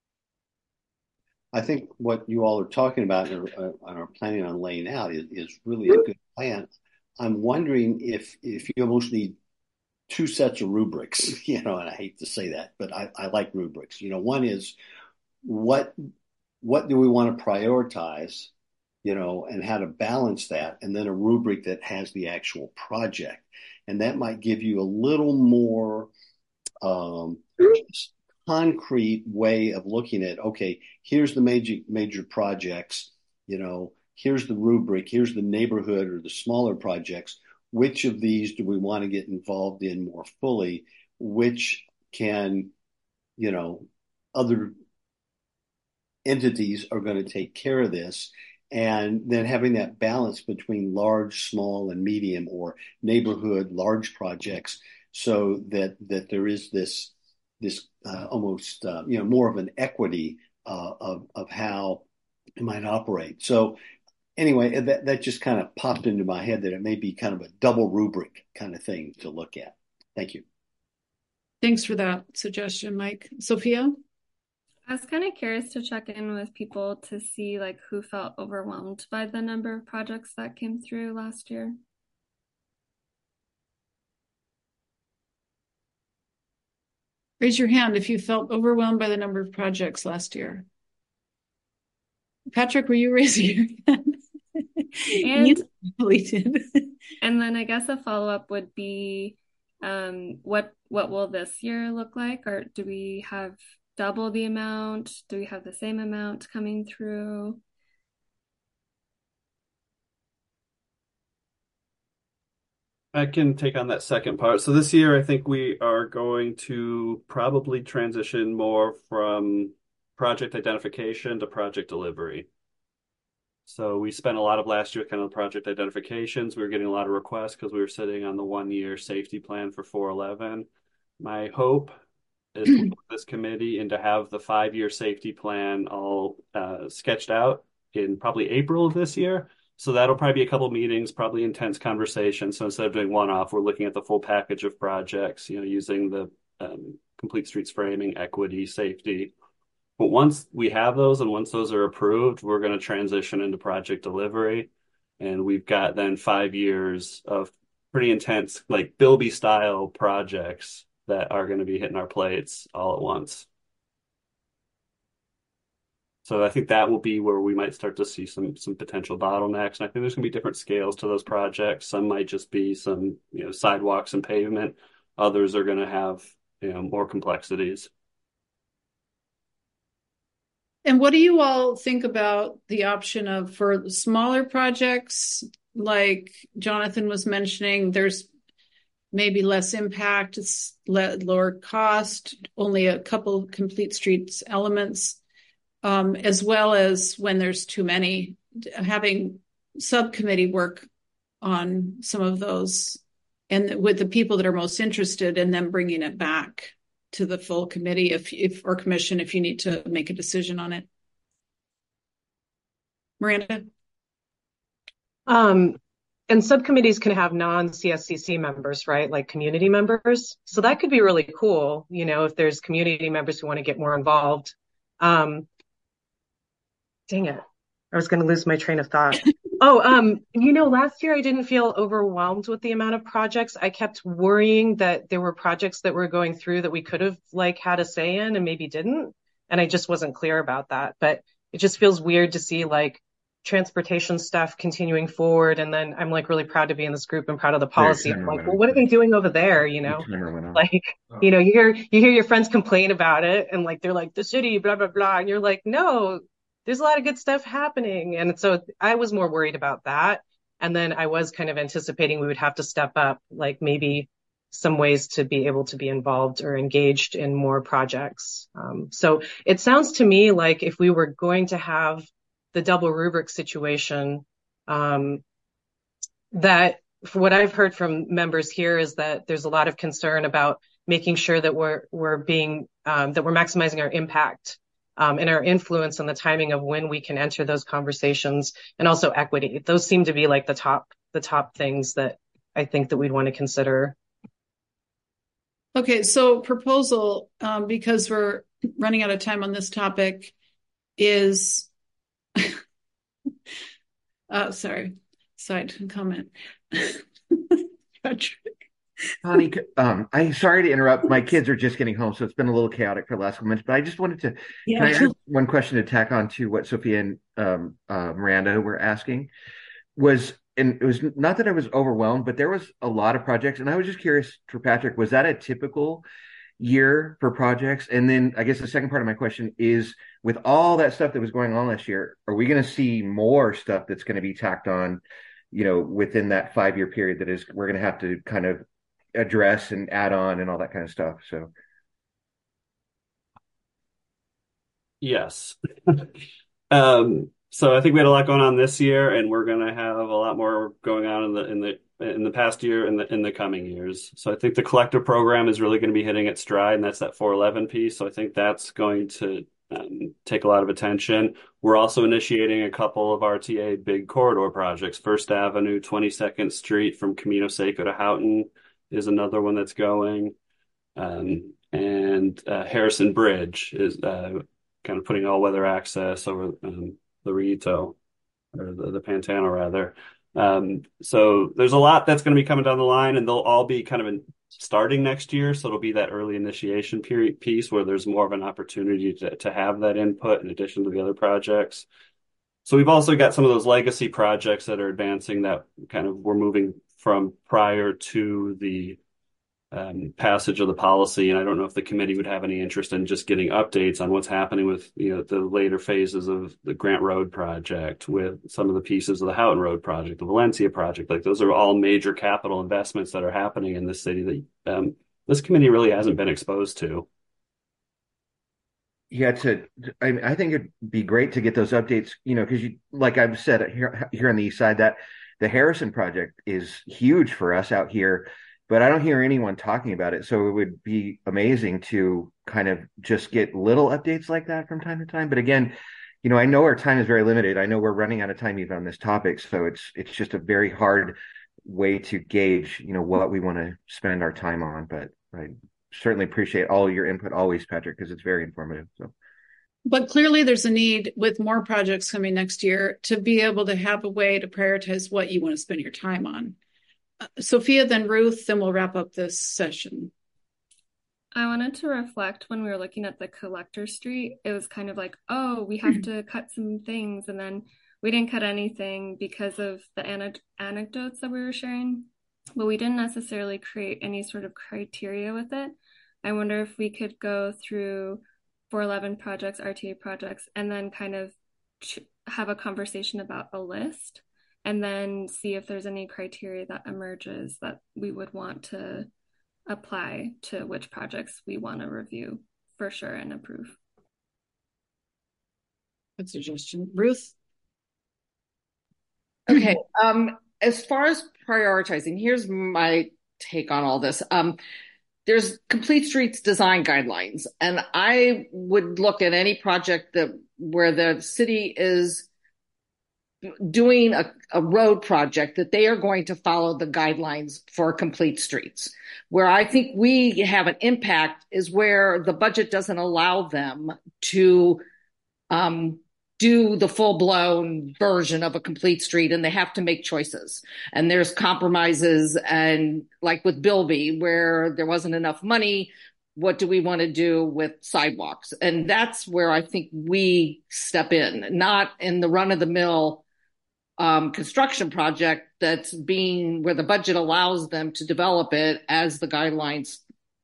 I think what you all are talking about and are planning on laying out is really a good plan. I'm wondering if you almost need two sets of rubrics, and I hate to say that, but I like rubrics. One is what do we want to prioritize, and how to balance that, and then a rubric that has the actual project. And that might give you a little more concrete way of looking at, okay, here's the major projects, here's the rubric, here's the neighborhood or the smaller projects. Which of these do we want to get involved in more fully? Which can, other entities are going to take care of this? And then having that balance between large, small, and medium, or neighborhood, large projects, so that there is this almost, more of an equity of how it might operate. So anyway, that just kind of popped into my head that it may be kind of a double rubric kind of thing to look at. Thank you. Thanks for that suggestion, Mike. Sophia? I was kind of curious to check in with people to see who felt overwhelmed by the number of projects that came through last year. Raise your hand if you felt overwhelmed by the number of projects last year. Patrick, were you raising your hand? And did. And then I guess a follow-up would be, what will this year look like? Or do we have double the amount? Do we have the same amount coming through? I can take on that second part. So this year, I think we are going to probably transition more from project identification to project delivery. So we spent a lot of last year kind of project identifications. We were getting a lot of requests because we were sitting on the 1-year safety plan for 411. My hope is to work with this committee and to have the 5-year safety plan all sketched out in probably April of this year. So that'll probably be a couple of meetings, probably intense conversations. So instead of doing one-off, we're looking at the full package of projects, using the Complete Streets framing, equity, safety. But once we have those and once those are approved, we're going to transition into project delivery. And we've got then 5 years of pretty intense, like Bilby style projects that are going to be hitting our plates all at once. So I think that will be where we might start to see some potential bottlenecks. And I think there's going to be different scales to those projects. Some might just be some, sidewalks and pavement. Others are going to have, more complexities. And what do you all think about the option of, for smaller projects, like Jonathan was mentioning, there's maybe less impact, it's lower cost, only a couple Complete Streets elements, as well as when there's too many, having subcommittee work on some of those and with the people that are most interested, and then bringing it back to the full committee if or commission if you need to make a decision on it. Miranda? And subcommittees can have non-CSCC members, right? Like community members. So that could be really cool, if there's community members who want to get more involved. Dang it. I was going to lose my train of thought. Last year I didn't feel overwhelmed with the amount of projects. I kept worrying that there were projects that were going through that we could have had a say in and maybe didn't. And I just wasn't clear about that. But it just feels weird to see transportation stuff continuing forward. And then I'm like really proud to be in this group and proud of the policy. I'm like, well, what are they doing over there? You know, like, you know, you hear your friends complain about it and like, they're like the city, blah, blah, blah. And you're like, no, there's a lot of good stuff happening. And so I was more worried about that. And then I was kind of anticipating we would have to step up, like maybe some ways to be able to be involved or engaged in more projects. So it sounds to me like if we were going to have the double rubric situation, that for what I've heard from members here is that there's a lot of concern about making sure that we're being that we're maximizing our impact and our influence and the timing of when we can enter those conversations, and also equity. Those seem to be like the top things that I think that we'd want to consider. Okay, so proposal, because we're running out of time on this topic, is sorry, side comment. Patrick. Connie, I'm sorry to interrupt. My kids are just getting home, so it's been a little chaotic for the last couple minutes. But I just wanted to can I ask one question to tack on to what Sophia and Miranda were asking? And it was not that I was overwhelmed, but there was a lot of projects, and I was just curious for Patrick, was that a typical year for projects? And then I guess the second part of my question is, with all that stuff that was going on last year, are we going to see more stuff that's going to be tacked on, you know, within that 5-year period that is we're going to have to kind of address and add on and all that kind of stuff? So yes. So I think we had a lot going on this year, and we're going to have a lot more going on in the past year and in the coming years. So I think the collective program is really going to be hitting its stride, and that's that 411 piece. So I think that's going to take a lot of attention. We're also initiating a couple of RTA big corridor projects. First Avenue, 22nd Street from Camino Seco to Houghton is another one that's going. And Harrison Bridge is kind of putting all-weather access over the Rito, or the Pantano rather. So there's a lot that's going to be coming down the line, and they'll all be kind of starting next year. So it'll be that early initiation period piece where there's more of an opportunity to have that input in addition to the other projects. So we've also got some of those legacy projects that are advancing that kind of we're moving from prior to the passage of the policy. And I don't know if the committee would have any interest in just getting updates on what's happening with, you know, the later phases of the Grant Road project, with some of the pieces of the Houghton Road project, the Valencia project. Like, those are all major capital investments that are happening in the city that this committee really hasn't been exposed to. Yeah, I think it'd be great to get those updates, you know, because like I've said here on the east side, that the Harrison project is huge for us out here, but I don't hear anyone talking about it. So it would be amazing to kind of just get little updates like that from time to time. But again, you know, I know our time is very limited. I know we're running out of time even on this topic. So it's just a very hard way to gauge, you know, what we want to spend our time on. But I certainly appreciate all your input always, Patrick, because it's very informative. So. But clearly there's a need, with more projects coming next year, to be able to have a way to prioritize what you want to spend your time on. Sophia, then Ruth, then we'll wrap up this session. I wanted to reflect when we were looking at the Collector Street. It was kind of like, oh, we have to cut some things. And then we didn't cut anything because of the anecdotes that we were sharing. But we didn't necessarily create any sort of criteria with it. I wonder if we could go through 411 projects, RTA projects, and then kind of have a conversation about a list, and then see if there's any criteria that emerges that we would want to apply to which projects we want to review for sure and approve. Good suggestion. Ruth? Okay. As far as prioritizing, here's my take on all this. There's Complete Streets design guidelines, and I would look at any project where the city is doing a road project, that they are going to follow the guidelines for Complete Streets. Where I think we have an impact is where the budget doesn't allow them to do the full-blown version of a complete street, and they have to make choices. And there's compromises, and like with Bilby, where there wasn't enough money, what do we want to do with sidewalks? And that's where I think we step in, not in the run-of-the-mill construction project that's where the budget allows them to develop it as the guidelines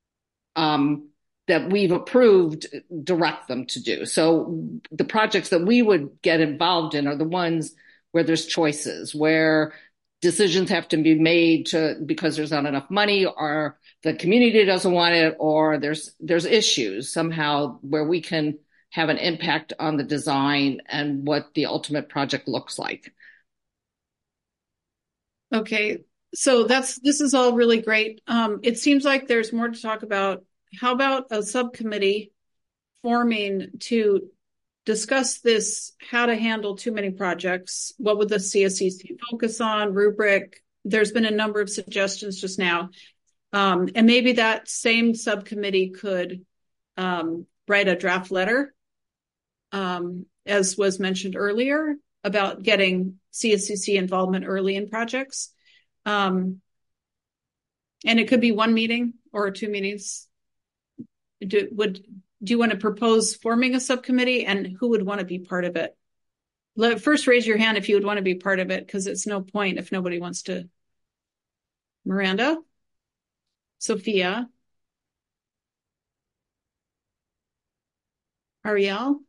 that we've approved direct them to do. So the projects that we would get involved in are the ones where there's choices, where decisions have to be made because there's not enough money, or the community doesn't want it, or there's issues somehow where we can have an impact on the design and what the ultimate project looks like. Okay, so this is all really great. It seems like there's more to talk about. How about a subcommittee forming to discuss this, how to handle too many projects? What would the CSCC focus on? Rubric? There's been a number of suggestions just now. And maybe that same subcommittee could write a draft letter, as was mentioned earlier, about getting CSCC involvement early in projects. And it could be one meeting or 2 meetings. Do you want to propose forming a subcommittee, and who would want to be part of it? First, raise your hand if you would want to be part of it, because it's no point if nobody wants to. Miranda? Sophia? Ariel?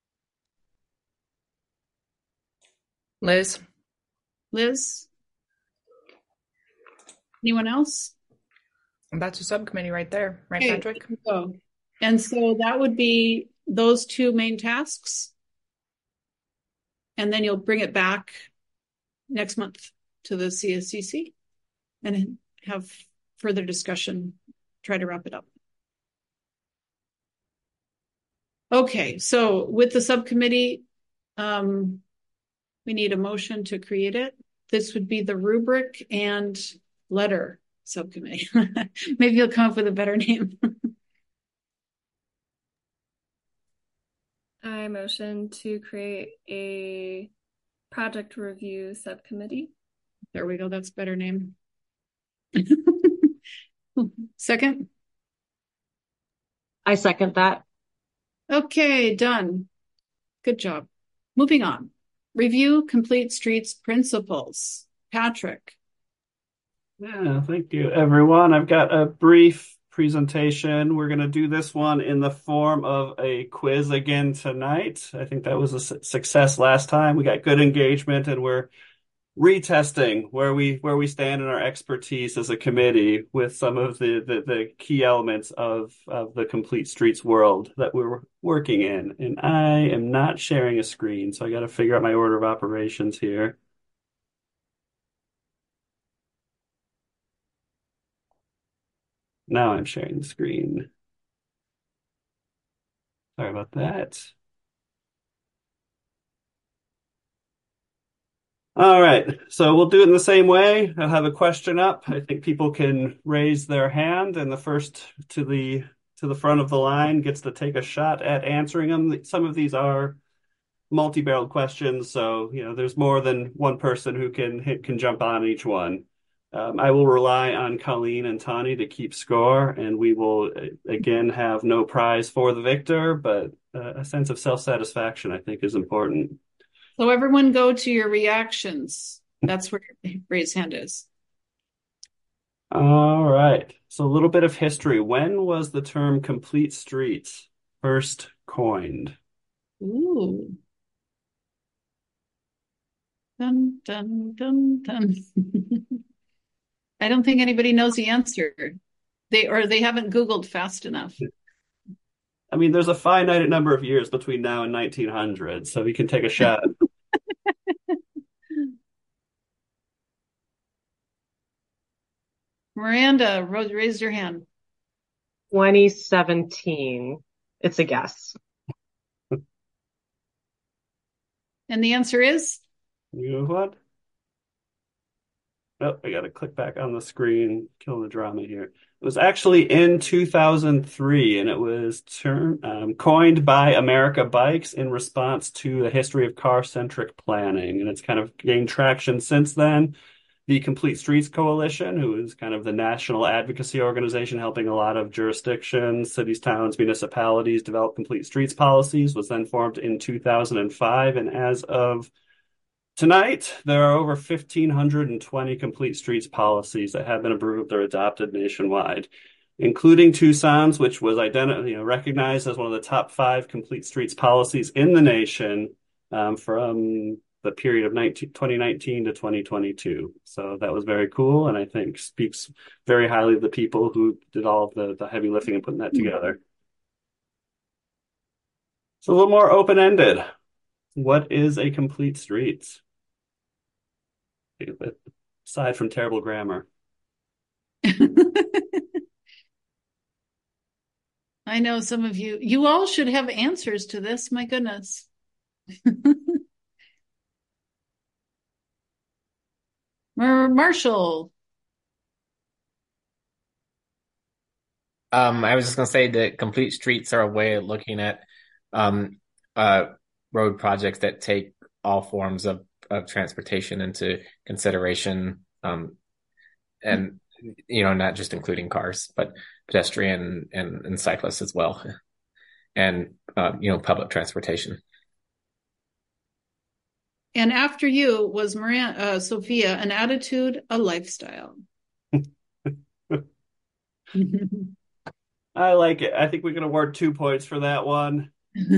Liz? Anyone else? That's a subcommittee right there, right, Okay, Patrick? and so that would be those 2 main tasks. And then you'll bring it back next month to the CSCC and have further discussion, try to wrap it up. Okay, so with the subcommittee, we need a motion to create it. This would be the rubric and letter subcommittee. Maybe you'll come up with a better name. I motion to create a project review subcommittee. There we go. That's a better name. Second? I second that. Okay, done. Good job. Moving on. Review Complete Streets principles. Patrick. Yeah, thank you, everyone. I've got a brief presentation. We're going to do this one in the form of a quiz again tonight. I think that was a success last time. We got good engagement, and we're retesting where we stand in our expertise as a committee with some of the key elements of the Complete Streets world that we're working in. And I am not sharing a screen, so I got to figure out my order of operations here. Now I'm sharing the screen. Sorry about that. All right, so we'll do it in the same way. I'll have a question up. I think people can raise their hand, and the first to the front of the line gets to take a shot at answering them. Some of these are multi-barreled questions, so there's more than one person who can jump on each one. I will rely on Colleen and Tani to keep score, and we will again have no prize for the victor, but a sense of self-satisfaction I think is important. So everyone go to your reactions. That's where your raise hand is. All right. So a little bit of history. When was the term complete streets first coined? Ooh. Dun, dun, dun, dun. I don't think anybody knows the answer. They haven't Googled fast enough. I mean, there's a finite number of years between now and 1900, so we can take a shot. Miranda, raise your hand. 2017. It's a guess. And the answer is? You know what? Oh, I got to click back on the screen, kill the drama here. It was actually in 2003, and it was coined by America Bikes in response to the history of car-centric planning, and it's kind of gained traction since then. The Complete Streets Coalition, who is kind of the national advocacy organization helping a lot of jurisdictions, cities, towns, municipalities develop complete streets policies, was then formed in 2005, and as of tonight, there are over 1,520 complete streets policies that have been approved or adopted nationwide, including Tucson's, which was recognized as one of the top 5 complete streets policies in the nation from the period of 2019 to 2022. So that was very cool, and I think speaks very highly of the people who did all of the heavy lifting and putting that together. So a little more open-ended. What is a complete streets? Aside from terrible grammar. I know some of you all should have answers to this. My goodness. Marshall. I was just going to say that complete streets are a way of looking at road projects that take all forms of transportation into consideration, and not just including cars, but pedestrian and cyclists as well, and public transportation. And after you was Sophia, an attitude, a lifestyle. I like it. I think we can award 2 points for that one.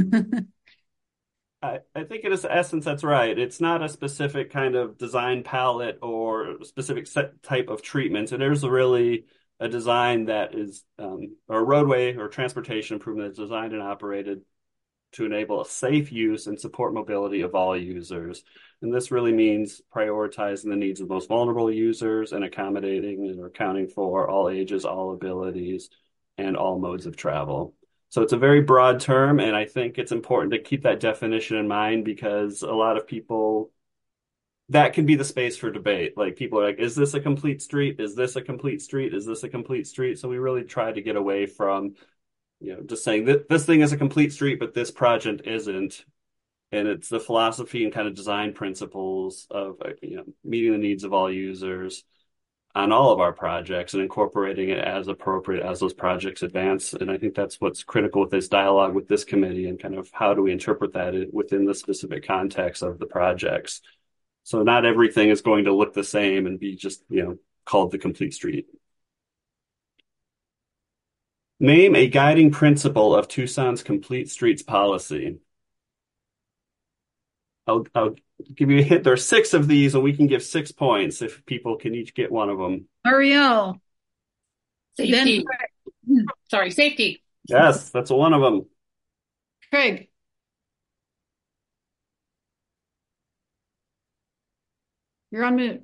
I think in its essence, that's right. It's not a specific kind of design palette or a specific set type of treatment. It is really a design that is, or a roadway or transportation improvement that's designed and operated to enable a safe use and support mobility of all users. And this really means prioritizing the needs of the most vulnerable users and accommodating and accounting for all ages, all abilities, and all modes of travel. So it's a very broad term, and I think it's important to keep that definition in mind because a lot of people, that can be the space for debate. Like people are like, is this a complete street? Is this a complete street? Is this a complete street? So we really try to get away from, just saying that this thing is a complete street, but this project isn't. And it's the philosophy and kind of design principles of, meeting the needs of all users on all of our projects and incorporating it as appropriate as those projects advance. And I think that's what's critical with this dialogue with this committee and kind of how do we interpret that within the specific context of the projects. So not everything is going to look the same and be just, called the complete street. Name a guiding principle of Tucson's complete streets policy. I'll give you a hint. There are 6 of these, and we can give 6 points if people can each get one of them. Ariel. Safety. Safety. Yes, that's one of them. Craig. You're on mute.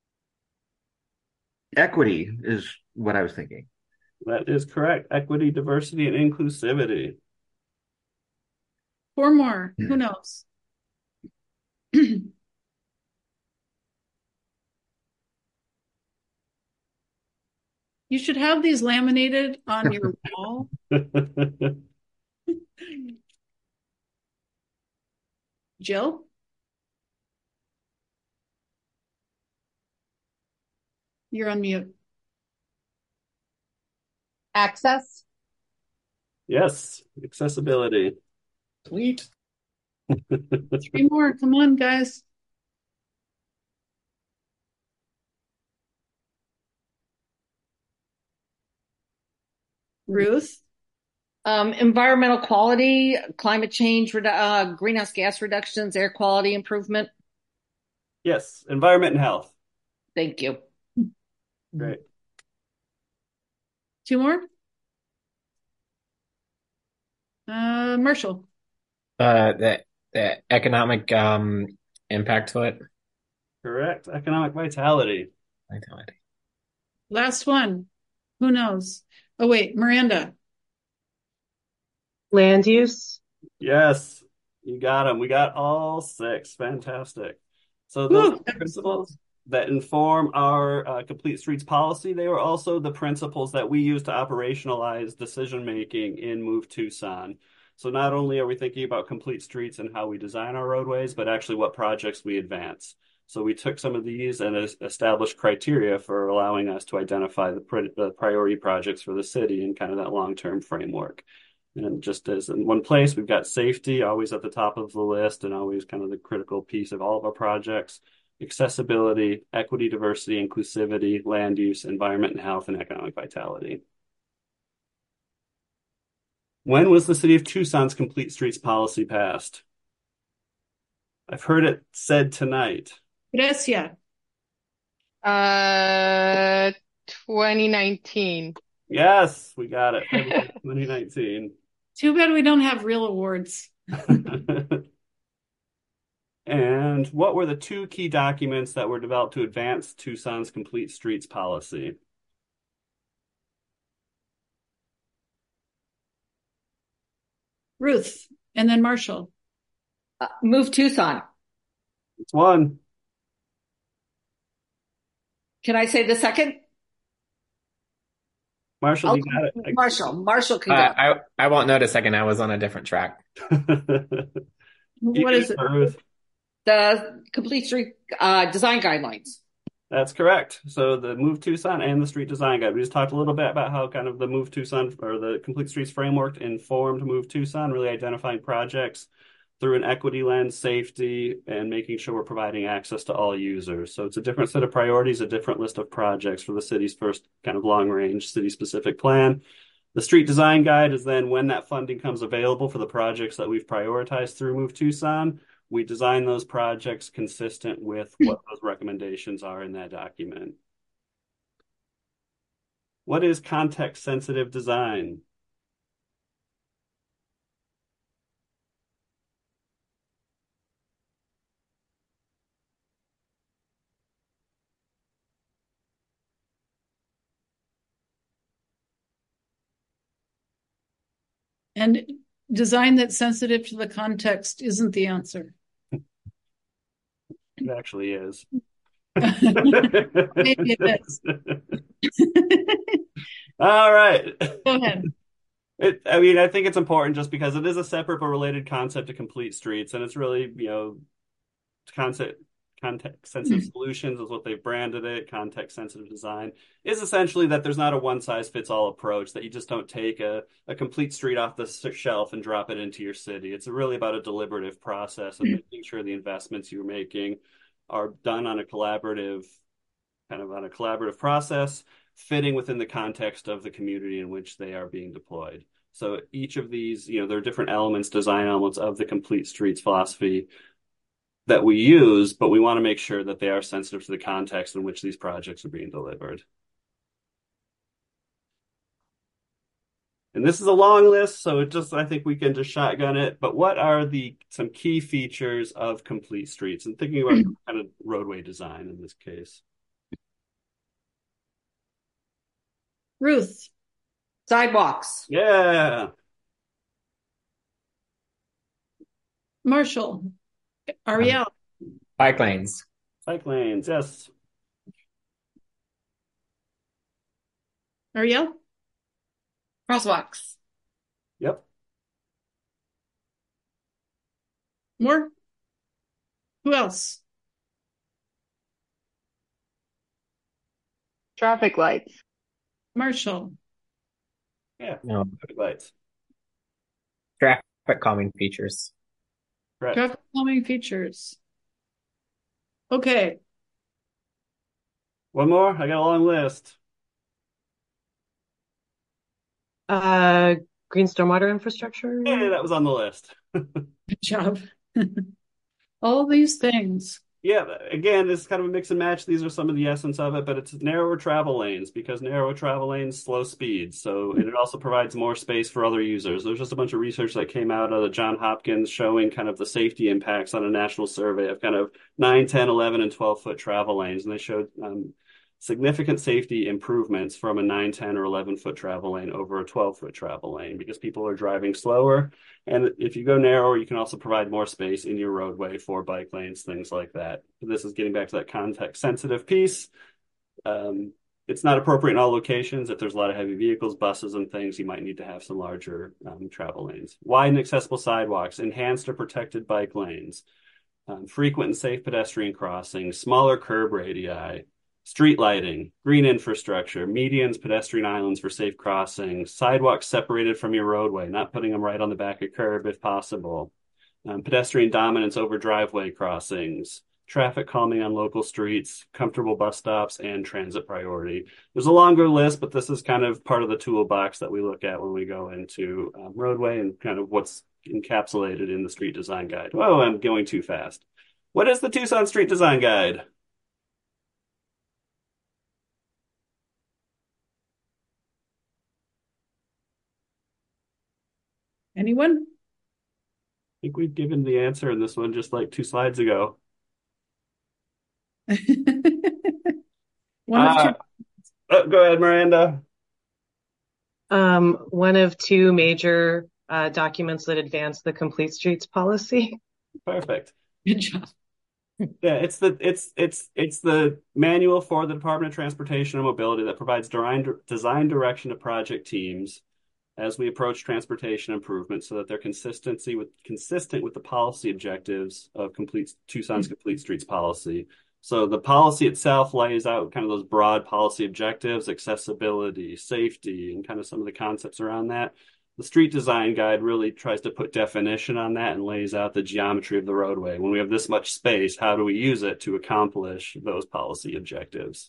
Equity is what I was thinking. That is correct. Equity, diversity, and inclusivity. 4 more. Who knows? You should have these laminated on your wall. Jill? You're on mute. Access. Yes, accessibility. Sweet. 3 more. Come on, guys. Ruth? Environmental quality, climate change, greenhouse gas reductions, air quality improvement. Yes, environment and health. Thank you. Great. 2 more? Marshall? The economic impact to it. Correct. Economic vitality. Last one. Who knows? Oh, wait, Miranda. Land use. Yes, you got them. We got all 6. Fantastic. So those principles that inform our complete streets policy, they were also the principles that we use to operationalize decision-making in Move Tucson. So not only are we thinking about complete streets and how we design our roadways, but actually what projects we advance. So we took some of these and established criteria for allowing us to identify the priority projects for the city and kind of that long-term framework. And just as in one place, we've got safety always at the top of the list and always kind of the critical piece of all of our projects. Accessibility, equity, diversity, inclusivity, land use, environment and health, and economic vitality. When was the City of Tucson's Complete Streets policy passed? I've heard it said tonight. Grecia. 2019. Yes, we got it. 2019. Too bad we don't have real awards. And what were the two key documents that were developed to advance Tucson's Complete Streets policy? Ruth, and then Marshall. Move Tucson. It's one. Can I say the second? Marshall, you got it. Marshall can go. I won't know the second. I was on a different track. What is it? Ruth? The Complete Street Design Guidelines. That's correct. So the Move Tucson and the Street Design Guide. We just talked a little bit about how kind of the Move Tucson or the Complete Streets framework informed Move Tucson, really identifying projects through an equity lens, safety, and making sure we're providing access to all users. So it's a different set of priorities, a different list of projects for the city's first kind of long-range city-specific plan. The Street Design Guide is then when that funding comes available for the projects that we've prioritized through Move Tucson, we design those projects consistent with what those recommendations are in that document. What is context-sensitive design? And design that's sensitive to the context isn't the answer. It actually is. Maybe it is. All right. Go ahead. I think it's important just because it is a separate but related concept to Complete Streets, and it's really, context-sensitive solutions is what they've branded it. Context-sensitive design is essentially that there's not a one-size-fits-all approach, that you just don't take a complete street off the shelf and drop it into your city. It's really about a deliberative process of making sure the investments you're making are done on a collaborative process, fitting within the context of the community in which they are being deployed. So each of these, there are different elements, design elements of the Complete Streets philosophy that we use, but we want to make sure that they are sensitive to the context in which these projects are being delivered. And this is a long list, so I think we can just shotgun it. But what are some key features of Complete Streets? And thinking about kind of roadway design in this case. Ruth. Sidewalks. Yeah. Marshall. Ariel. Bike lanes. Bike lanes, yes. Ariel. Crosswalks. Yep. More? Who else? Traffic lights. Marshall. Yeah. No. Traffic lights. Traffic calming features. Correct. Traffic calming features. Okay. One more. I got a long list. Green stormwater infrastructure. Yeah, that was on the list. Good job. All these things. Yeah, again, it's kind of a mix and match. These are some of the essence of it, but it's narrower travel lanes because narrower travel lanes slow speeds. And it also provides more space for other users. There's just a bunch of research that came out of the Johns Hopkins showing kind of the safety impacts on a national survey of kind of 9, 10, 11, and 12-foot travel lanes. And they showed significant safety improvements from a 9, 10, or 11-foot travel lane over a 12-foot travel lane because people are driving slower. And if you go narrower, you can also provide more space in your roadway for bike lanes, things like that. This is getting back to that context-sensitive piece. It's not appropriate in all locations. If there's a lot of heavy vehicles, buses, and things, you might need to have some larger travel lanes. Wide and accessible sidewalks, enhanced or protected bike lanes, frequent and safe pedestrian crossings, smaller curb radii, street lighting, green infrastructure, medians, pedestrian islands for safe crossings, sidewalks separated from your roadway, not putting them right on the back of curb if possible, pedestrian dominance over driveway crossings, traffic calming on local streets, comfortable bus stops, and transit priority. There's a longer list, but this is kind of part of the toolbox that we look at when we go into roadway and kind of what's encapsulated in the street design guide. Oh, I'm going too fast. What is the Tucson Street Design Guide? Anyone? I think we've given the answer in this one just like 2 slides ago. One of two. Go ahead, Miranda. One of 2 major documents that advance the Complete Streets policy. Perfect. Good job. Yeah, it's the manual for the Department of Transportation and Mobility that provides design direction to project teams as we approach transportation improvements so that they're consistent with the policy objectives of Tucson's Complete Streets policy. So the policy itself lays out kind of those broad policy objectives, accessibility, safety, and kind of some of the concepts around that. The street design guide really tries to put definition on that and lays out the geometry of the roadway. When we have this much space, how do we use it to accomplish those policy objectives?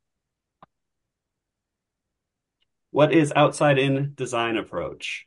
What is outside-in design approach?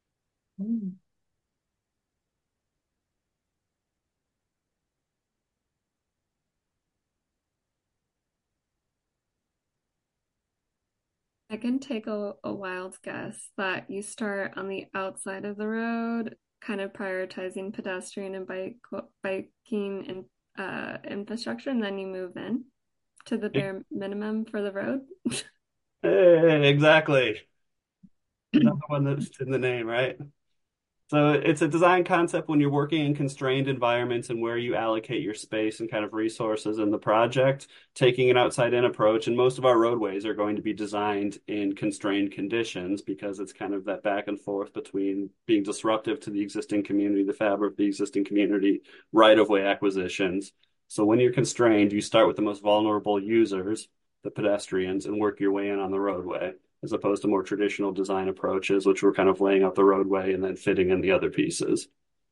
I can take a wild guess that you start on the outside of the road, kind of prioritizing pedestrian and biking and infrastructure, and then you move in to the bare minimum for the road. Hey, exactly. Another one that's in the name, right? So it's a design concept when you're working in constrained environments and where you allocate your space and kind of resources in the project, taking an outside-in approach. And most of our roadways are going to be designed in constrained conditions because it's kind of that back and forth between being disruptive to the existing community, the fabric of the existing community, right-of-way acquisitions. So when you're constrained, you start with the most vulnerable users, the pedestrians, and work your way in on the roadway, as opposed to more traditional design approaches, which were kind of laying out the roadway and then fitting in the other pieces.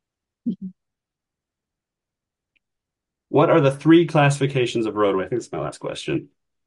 What are the 3 classifications of roadway? I think it's my last question.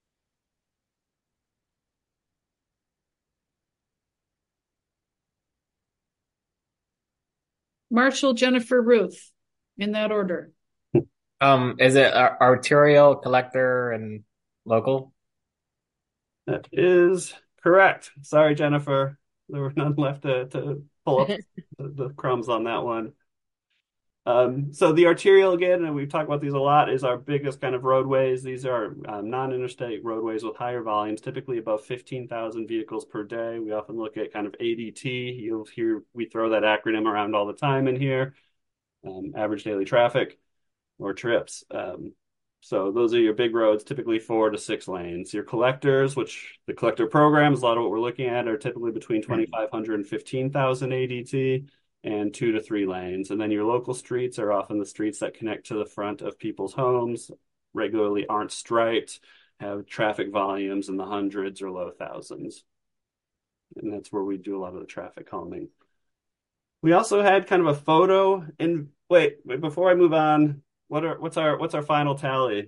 Marshall, Jennifer, Ruth, in that order. Is it arterial, collector, and local? That is correct. Sorry, Jennifer. There were none left to pull up the crumbs on that one. So the arterial, again, and we've talked about these a lot, is our biggest kind of roadways. These are non-interstate roadways with higher volumes, typically above 15,000 vehicles per day. We often look at kind of ADT. You'll hear we throw that acronym around all the time in here, average daily traffic or trips. So those are your big roads, typically 4 to 6 lanes. Your collectors, which the collector programs, a lot of what we're looking at are typically between 2,500 and 15,000 ADT and 2 to 3 lanes. And then your local streets are often the streets that connect to the front of people's homes, regularly aren't striped, have traffic volumes in the hundreds or low thousands. And that's where we do a lot of the traffic calming. We also had kind of a photo in, wait, before I move on, what's our final tally?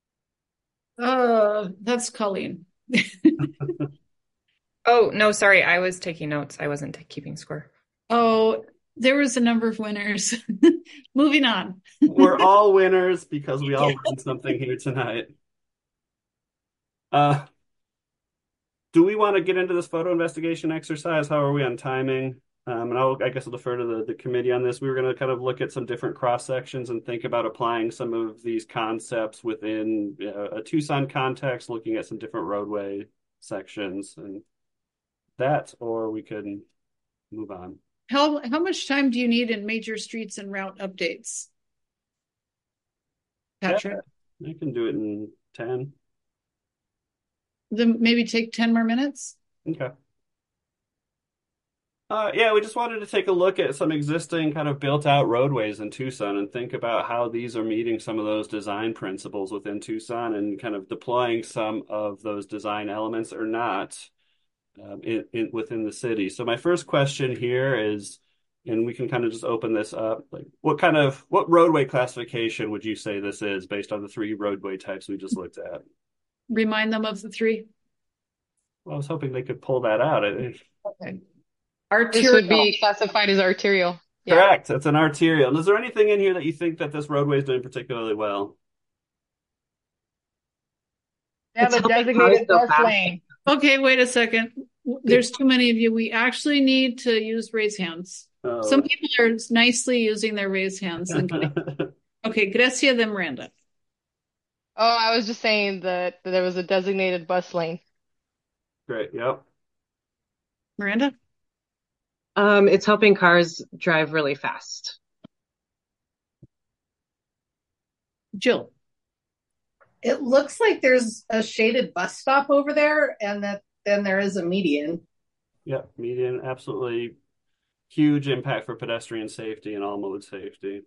That's Colleen. Oh, no, sorry. I was taking notes. I wasn't keeping score. Oh, there was a number of winners. Moving on. We're all winners because we all learned something here tonight. Do we want to get into this photo investigation exercise? How are we on timing? And I guess I'll defer to the committee on this. We were going to kind of look at some different cross sections and think about applying some of these concepts within a Tucson context, looking at some different roadway sections and that, or we could move on. How much time do you need in major streets and route updates? Patrick? Yeah, I can do it in 10. Then maybe take 10 more minutes. Okay. Yeah, we just wanted to take a look at some existing kind of built-out roadways in Tucson and think about how these are meeting some of those design principles within Tucson and kind of deploying some of those design elements or not within the city. So my first question here is, and we can kind of just open this up, like what roadway classification would you say this is based on the 3 roadway types we just looked at? Remind them of the 3. Well, I was hoping they could pull that out. Okay. This would be classified as arterial. Yeah. Correct. It's an arterial. And is there anything in here that you think that this roadway is doing particularly well? Yeah, the designated bus lane. Okay, wait a second. There's too many of you. We actually need to use raise hands. Oh. Some people are nicely using their raised hands. Okay, Grecia, then Miranda. Oh, I was just saying that there was a designated bus lane. Great. Yep. Miranda? It's helping cars drive really fast. Jill? It looks like there's a shaded bus stop over there, and that then there is a median. Yep, median, absolutely huge impact for pedestrian safety and all mode safety.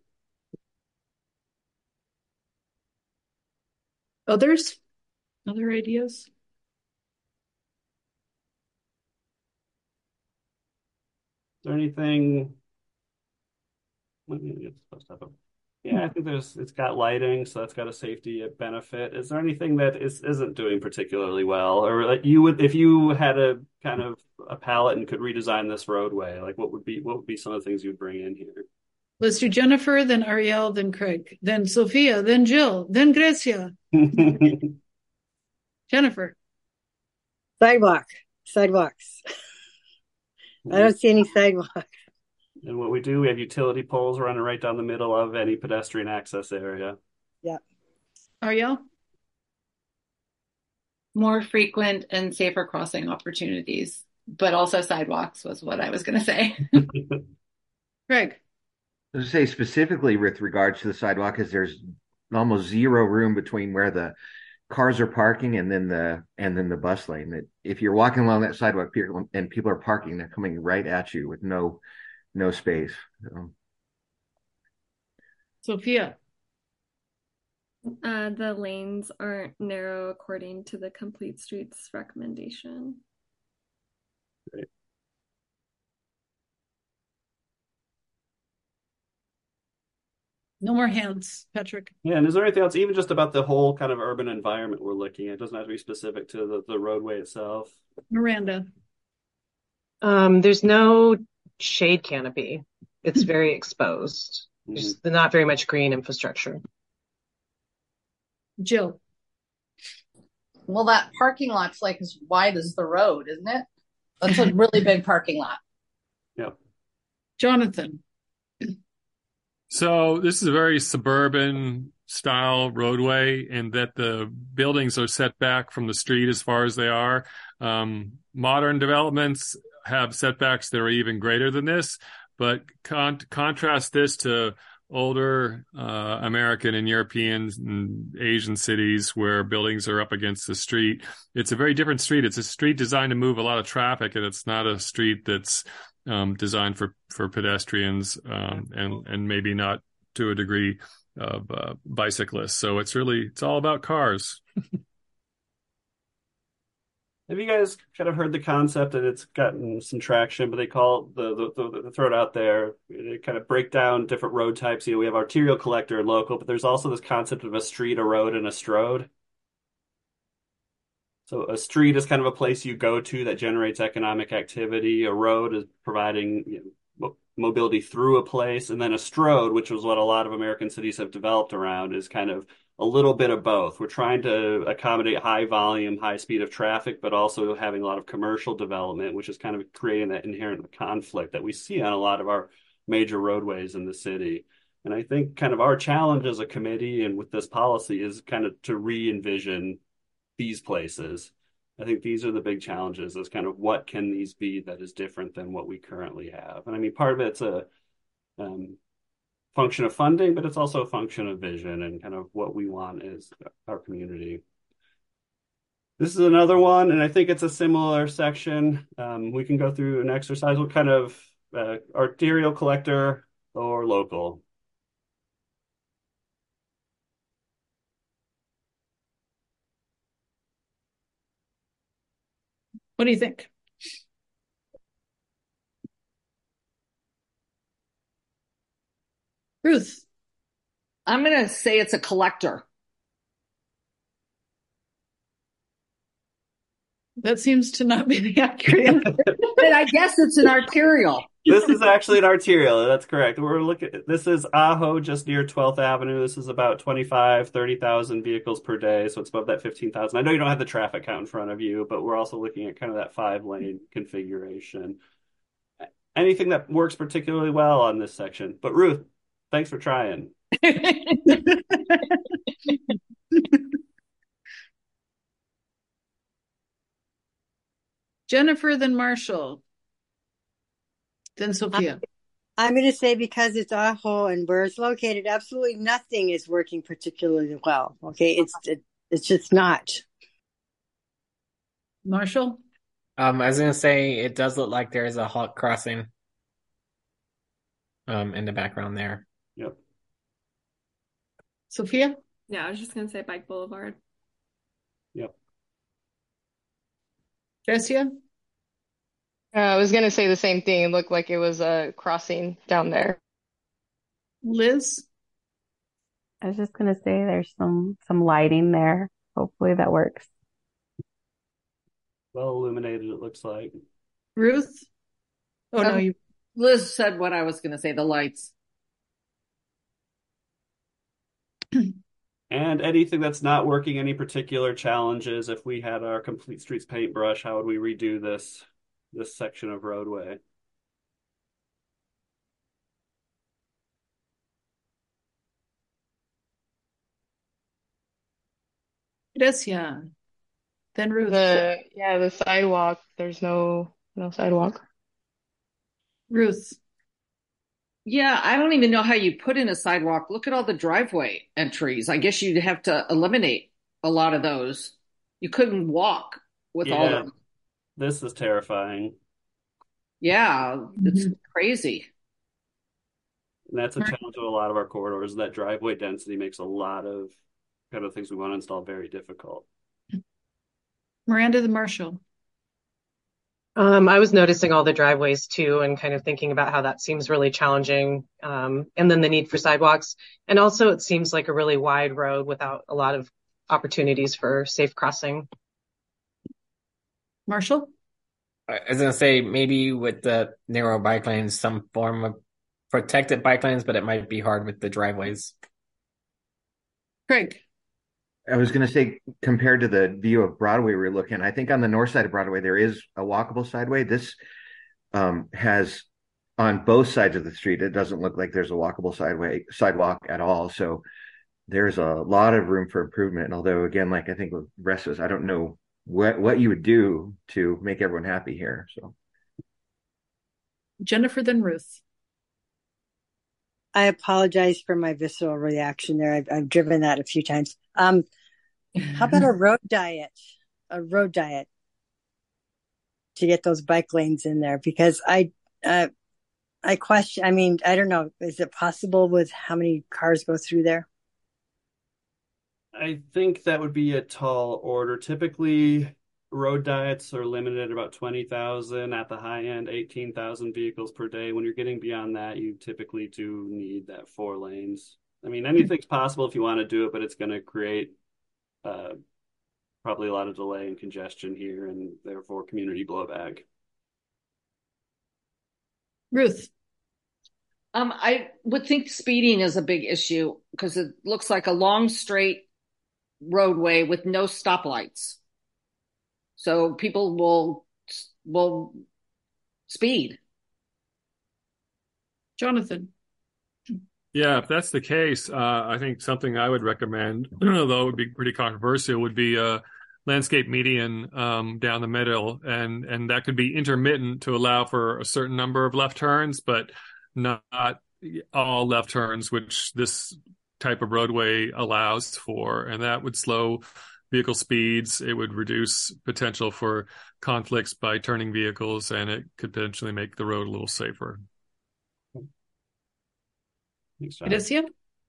Others? Other ideas? Is there anything? Yeah, I think it's got lighting, so that's got a safety benefit. Is there anything that isn't doing particularly well, or like you would, if you had a kind of a palette and could redesign this roadway, like what would be some of the things you'd bring in here? Let's do Jennifer, then Ariel, then Craig, then Sophia, then Jill, then Grecia. Jennifer. Sidewalks. I don't see any sidewalks. And what we do, we have utility poles running right down the middle of any pedestrian access area. Yeah. Ariel? More frequent and safer crossing opportunities, but also sidewalks was what I was going to say. Craig? I was going to say specifically with regards to the sidewalk is there's almost zero room between where the cars are parking and then the bus lane. That if you're walking along that sidewalk and people are parking, they're coming right at you with no space. Sophia. The lanes aren't narrow according to the Complete Streets recommendation. Great. No more hands, Patrick. Yeah, and is there anything else, even just about the whole kind of urban environment we're looking at? It doesn't have to be specific to the roadway itself. Miranda. There's no shade canopy. It's very exposed. There's not very much green infrastructure. Jill. Well, that parking lot's like as wide as the road, isn't it? That's a really big parking lot. Yep. Jonathan. So this is a very suburban style roadway in that the buildings are set back from the street as far as they are. Modern developments have setbacks that are even greater than this, but contrast this to older American and European and Asian cities where buildings are up against the street. It's a very different street. It's a street designed to move a lot of traffic, and it's not a street that's designed for pedestrians and maybe not to a degree of bicyclists. So it's all about cars. Have you guys kind of heard the concept, and it's gotten some traction, but they call the throw it out there, they kind of break down different road types. We have arterial, collector, and local, but there's also this concept of a street, a road, and a strode. So a street is kind of a place you go to that generates economic activity. A road is providing mobility through a place. And then a strode, which was what a lot of American cities have developed around, is kind of a little bit of both. We're trying to accommodate high volume, high speed of traffic, but also having a lot of commercial development, which is kind of creating that inherent conflict that we see on a lot of our major roadways in the city. And I think kind of our challenge as a committee and with this policy is kind of to re-envision these places. I think these are the big challenges, is kind of what can these be that is different than what we currently have. And I mean, part of it's a function of funding, but it's also a function of vision and kind of what we want as our community. This is another one, and I think it's a similar section. We can go through an exercise. What kind of arterial collector or local? What do you think? Ruth? I'm going to say it's a collector. That seems to not be the accurate answer. But I guess it's an arterial. This is actually an arterial. That's correct. This is Ajo, just near 12th Avenue. This is about 30,000 vehicles per day. So it's above that 15,000. I know you don't have the traffic count in front of you, but we're also looking at kind of that 5-lane configuration. Anything that works particularly well on this section. But Ruth, thanks for trying. Jennifer, then Marshall, then Sophia. I'm going to say because it's Ajo and where it's located, absolutely nothing is working particularly well. Okay, it's just not. Marshall? I was going to say it does look like there is a hawk crossing in the background there. Yep. Sophia? Yeah, I was just going to say Bike Boulevard. Yep. Jessia? I was going to say the same thing. It looked like it was a crossing down there. Liz? I was just going to say there's some lighting there. Hopefully that works. Well illuminated, it looks like. Ruth? Oh, no, you. Liz said what I was going to say, the lights. And anything that's not working, any particular challenges? If we had our Complete Streets paintbrush, how would we redo this section of roadway? Jessia. Then Ruth. The sidewalk. There's no sidewalk. Ruth. Yeah, I don't even know how you put in a sidewalk. Look at all the driveway entries. I guess you'd have to eliminate a lot of those. You couldn't walk with all of them. This is terrifying. Yeah, it's crazy. And that's a challenge of a lot of our corridors. That driveway density makes a lot of kind of things we want to install very difficult. Miranda, the Marshall. I was noticing all the driveways too and kind of thinking about how that seems really challenging. And then the need for sidewalks. And also it seems like a really wide road without a lot of opportunities for safe crossing. Marshall? I was going to say maybe with the narrow bike lanes, some form of protected bike lanes, but it might be hard with the driveways. Craig? I was going to say, compared to the view of Broadway we're looking, I think on the north side of Broadway, there is a walkable sideway. This has, on both sides of the street, it doesn't look like there's a walkable sidewalk at all. So there's a lot of room for improvement. And although, again, like I think with Restos, I don't know what you would do to make everyone happy here. So Jennifer, then Ruth. I apologize for my visceral reaction there. I've driven that a few times. How about a road diet? A road diet to get those bike lanes in there, because I question. I mean, I don't know. Is it possible with how many cars go through there? I think that would be a tall order. Typically, road diets are limited at about 20,000 at the high end, 18,000 vehicles per day. When you're getting beyond that, you typically do need that 4 lanes. I mean, anything's possible if you want to do it, but it's going to create probably a lot of delay and congestion here, and therefore community blowback. Ruth. I would think speeding is a big issue because it looks like a long straight roadway with no stoplights. So people will speed. Jonathan. Yeah, if that's the case, I think something I would recommend, though it would be pretty controversial, would be a landscape median down the middle, and that could be intermittent to allow for a certain number of left turns, but not all left turns, which this type of roadway allows for, and that would slow vehicle speeds. It would reduce potential for conflicts by turning vehicles, and it could potentially make the road a little safer. Thanks, John. Aditya?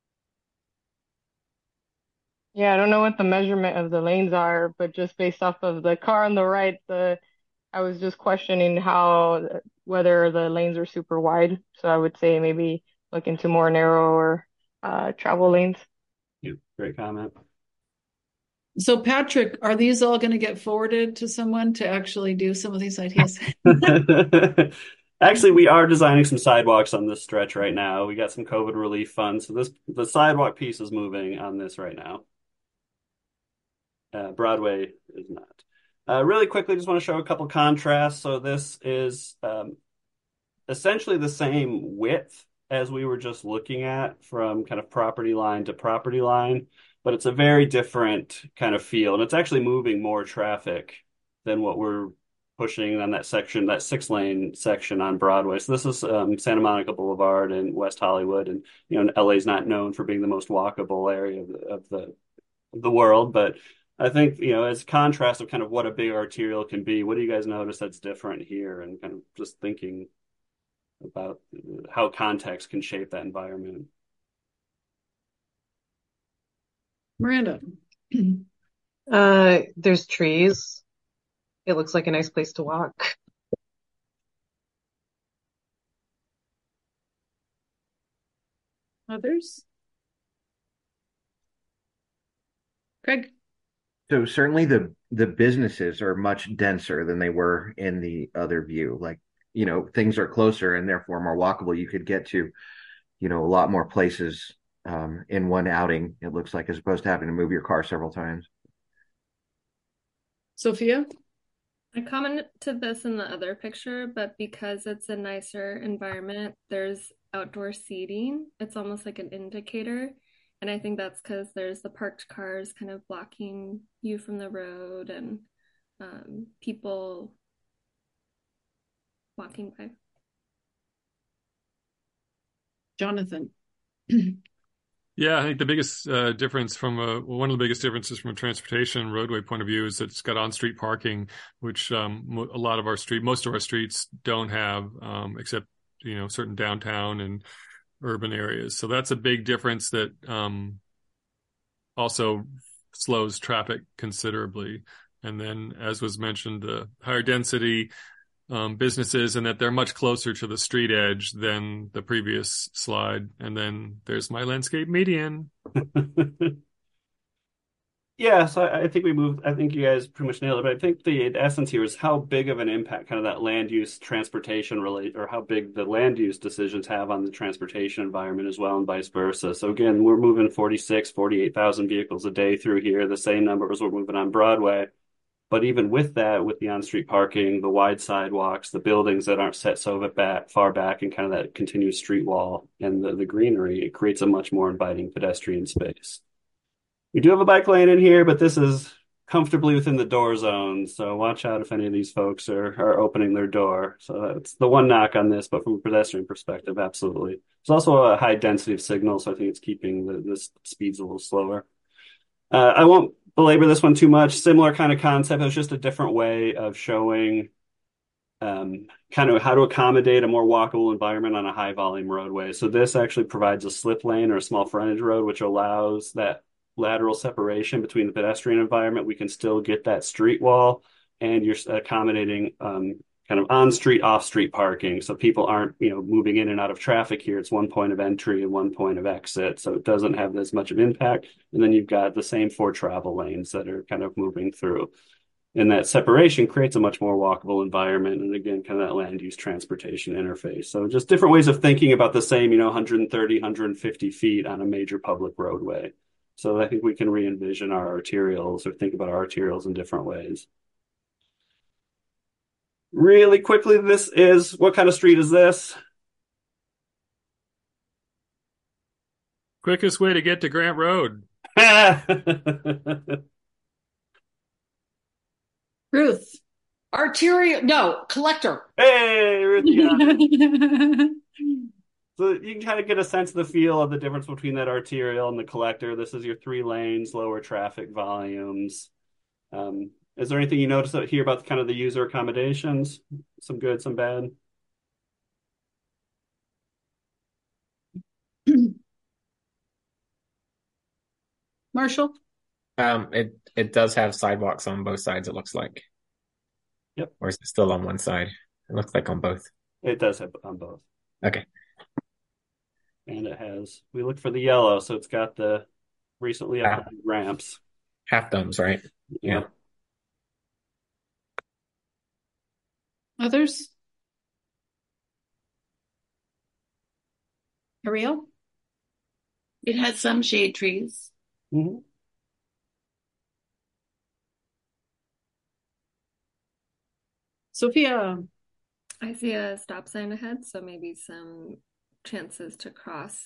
Yeah, I don't know what the measurement of the lanes are, but just based off of the car on the right, I was just questioning whether the lanes are super wide. So I would say maybe look into more narrower travel lanes. Yeah, great comment. So Patrick, are these all going to get forwarded to someone to actually do some of these ideas? Actually, we are designing some sidewalks on this stretch right now. We got some COVID relief funds, so the sidewalk piece is moving on this right now. Broadway is not. Really quickly, just want to show a couple contrasts. So this is essentially the same width as we were just looking at, from kind of property line to property line, but it's a very different kind of feel. And it's actually moving more traffic than what we're pushing on that section, that 6-lane section on Broadway. So this is Santa Monica Boulevard in West Hollywood. And, LA's not known for being the most walkable area of the world, but I think, as contrast of kind of what a big arterial can be, what do you guys notice that's different here? And kind of just thinking about how context can shape that environment. Miranda? There's trees. It looks like a nice place to walk. Others? Craig? So certainly the businesses are much denser than they were in the other view. Like, things are closer and therefore more walkable. You could get to, a lot more places in one outing, it looks like, as opposed to having to move your car several times. Sophia? I commented to this in the other picture, but because it's a nicer environment, there's outdoor seating. It's almost like an indicator. And I think that's because there's the parked cars kind of blocking you from the road and people walking by. Jonathan? Yeah, I think the biggest difference one of the biggest differences from a transportation roadway point of view is that it's got on-street parking, which most of our streets don't have, except, certain downtown and urban areas. So that's a big difference that also slows traffic considerably. And then, as was mentioned, the higher density businesses, and that they're much closer to the street edge than the previous slide. And then there's my landscape median. Yeah, so I think I think you guys pretty much nailed it, but I think the essence here is how big of an impact kind of that land use transportation or how big the land use decisions have on the transportation environment as well, and vice versa. So again, we're moving 48,000 vehicles a day through here, the same number as we're moving on Broadway. But even with that, with the on-street parking, the wide sidewalks, the buildings that aren't set so far back, and kind of that continuous street wall and the greenery, it creates a much more inviting pedestrian space. We do have a bike lane in here, but this is comfortably within the door zone. So watch out if any of these folks are opening their door. So that's the one knock on this, but from a pedestrian perspective, absolutely. There's also a high density of signal, so I think it's keeping the speeds a little slower. I won't belabor this one too much. Similar kind of concept. It was just a different way of showing kind of how to accommodate a more walkable environment on a high volume roadway. So this actually provides a slip lane or a small frontage road, which allows that lateral separation between the pedestrian environment. We can still get that street wall, and you're accommodating kind of on-street, off-street parking. So people aren't, moving in and out of traffic here. It's one point of entry and one point of exit. So it doesn't have as much of impact. And then you've got the same 4 travel lanes that are kind of moving through. And that separation creates a much more walkable environment. And again, kind of that land use transportation interface. So just different ways of thinking about the same, 130, 150 feet on a major public roadway. So I think we can re-envision our arterials or think about our arterials in different ways. Really quickly, what kind of street is this? Quickest way to get to Grant Road. Ruth. Arterial, no, collector. Hey, Ruth. Yeah. So you can kind of get a sense of the feel of the difference between that arterial and the collector. This is your 3 lanes, lower traffic volumes. Is there anything you notice out here about kind of the user accommodations? Some good, some bad? Marshall? It does have sidewalks on both sides, it looks like. Yep. Or is it still on one side? It looks like on both. It does have on both. Okay. And it has, we looked for the yellow, so it's got the recently upgraded ramps. Half domes, right? Yeah. Others? Ariel? It has some shade trees. Mm-hmm. Sophia? I see a stop sign ahead, so maybe some chances to cross.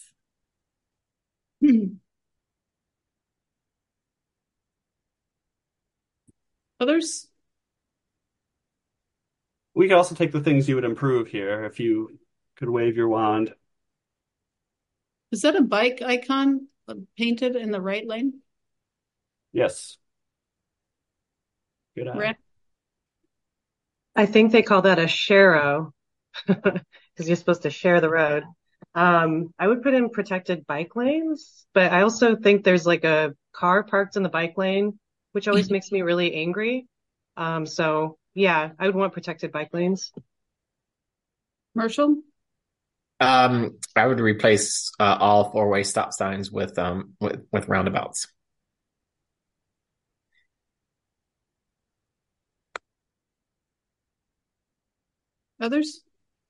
Others? We could also take the things you would improve here if you could wave your wand. Is that a bike icon painted in the right lane? Yes. Good eye. I think they call that a sharrow because you're supposed to share the road. I would put in protected bike lanes, but I also think there's like a car parked in the bike lane, which always makes me really angry. So yeah, I would want protected bike lanes. Marshall? I would replace all four-way stop signs with roundabouts. Others?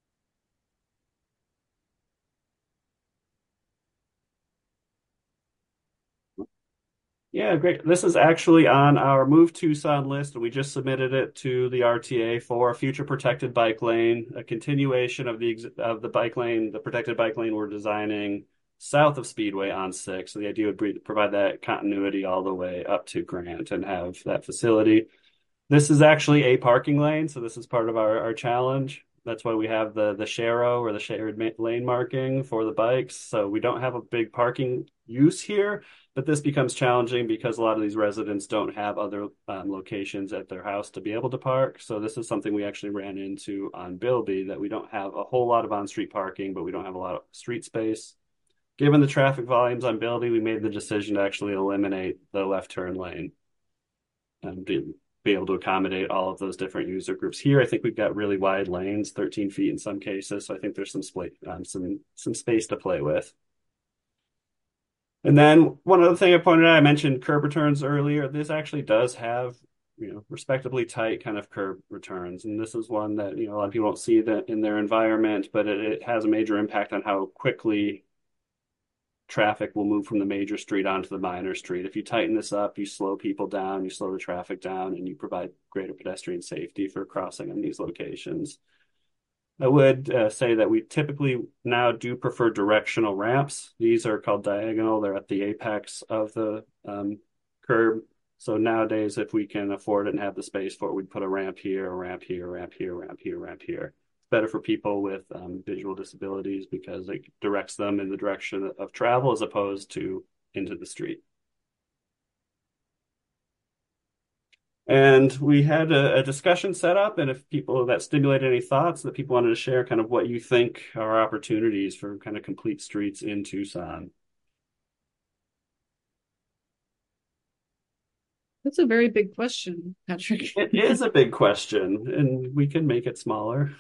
Yeah, great. This is actually on our Move Tucson list, and we just submitted it to the RTA for a future protected bike lane, a continuation of the bike lane, the protected bike lane we're designing south of Speedway on 6. So the idea would be to provide that continuity all the way up to Grant and have that facility. This is actually a parking lane, so this is part of our challenge. That's why we have the sharrow or the shared lane marking for the bikes. So we don't have a big parking use here, but this becomes challenging because a lot of these residents don't have other locations at their house to be able to park. So this is something we actually ran into on Bilby, that we don't have a whole lot of on-street parking, but we don't have a lot of street space. Given the traffic volumes on Bilby, we made the decision to actually eliminate the left turn lane and be able to accommodate all of those different user groups. Here, I think we've got really wide lanes, 13 feet in some cases. So I think there's some space to play with. And then one other thing I pointed out, I mentioned curb returns earlier. This actually does have, respectably tight kind of curb returns. And this is one that, a lot of people don't see that in their environment, but it has a major impact on how quickly traffic will move from the major street onto the minor street. If you tighten this up, you slow people down, you slow the traffic down, and you provide greater pedestrian safety for crossing on these locations. I would say that we typically now do prefer directional ramps. These are called diagonal. They're at the apex of the curb. So nowadays, if we can afford it and have the space for it, we'd put a ramp here, a ramp here, a ramp here, a ramp here, a ramp here. Better for people with visual disabilities because it directs them in the direction of travel as opposed to into the street. And we had a discussion set up, and if people that stimulated any thoughts that people wanted to share, kind of what you think are opportunities for kind of complete streets in Tucson. That's a very big question, Patrick. It is a big question, and we can make it smaller.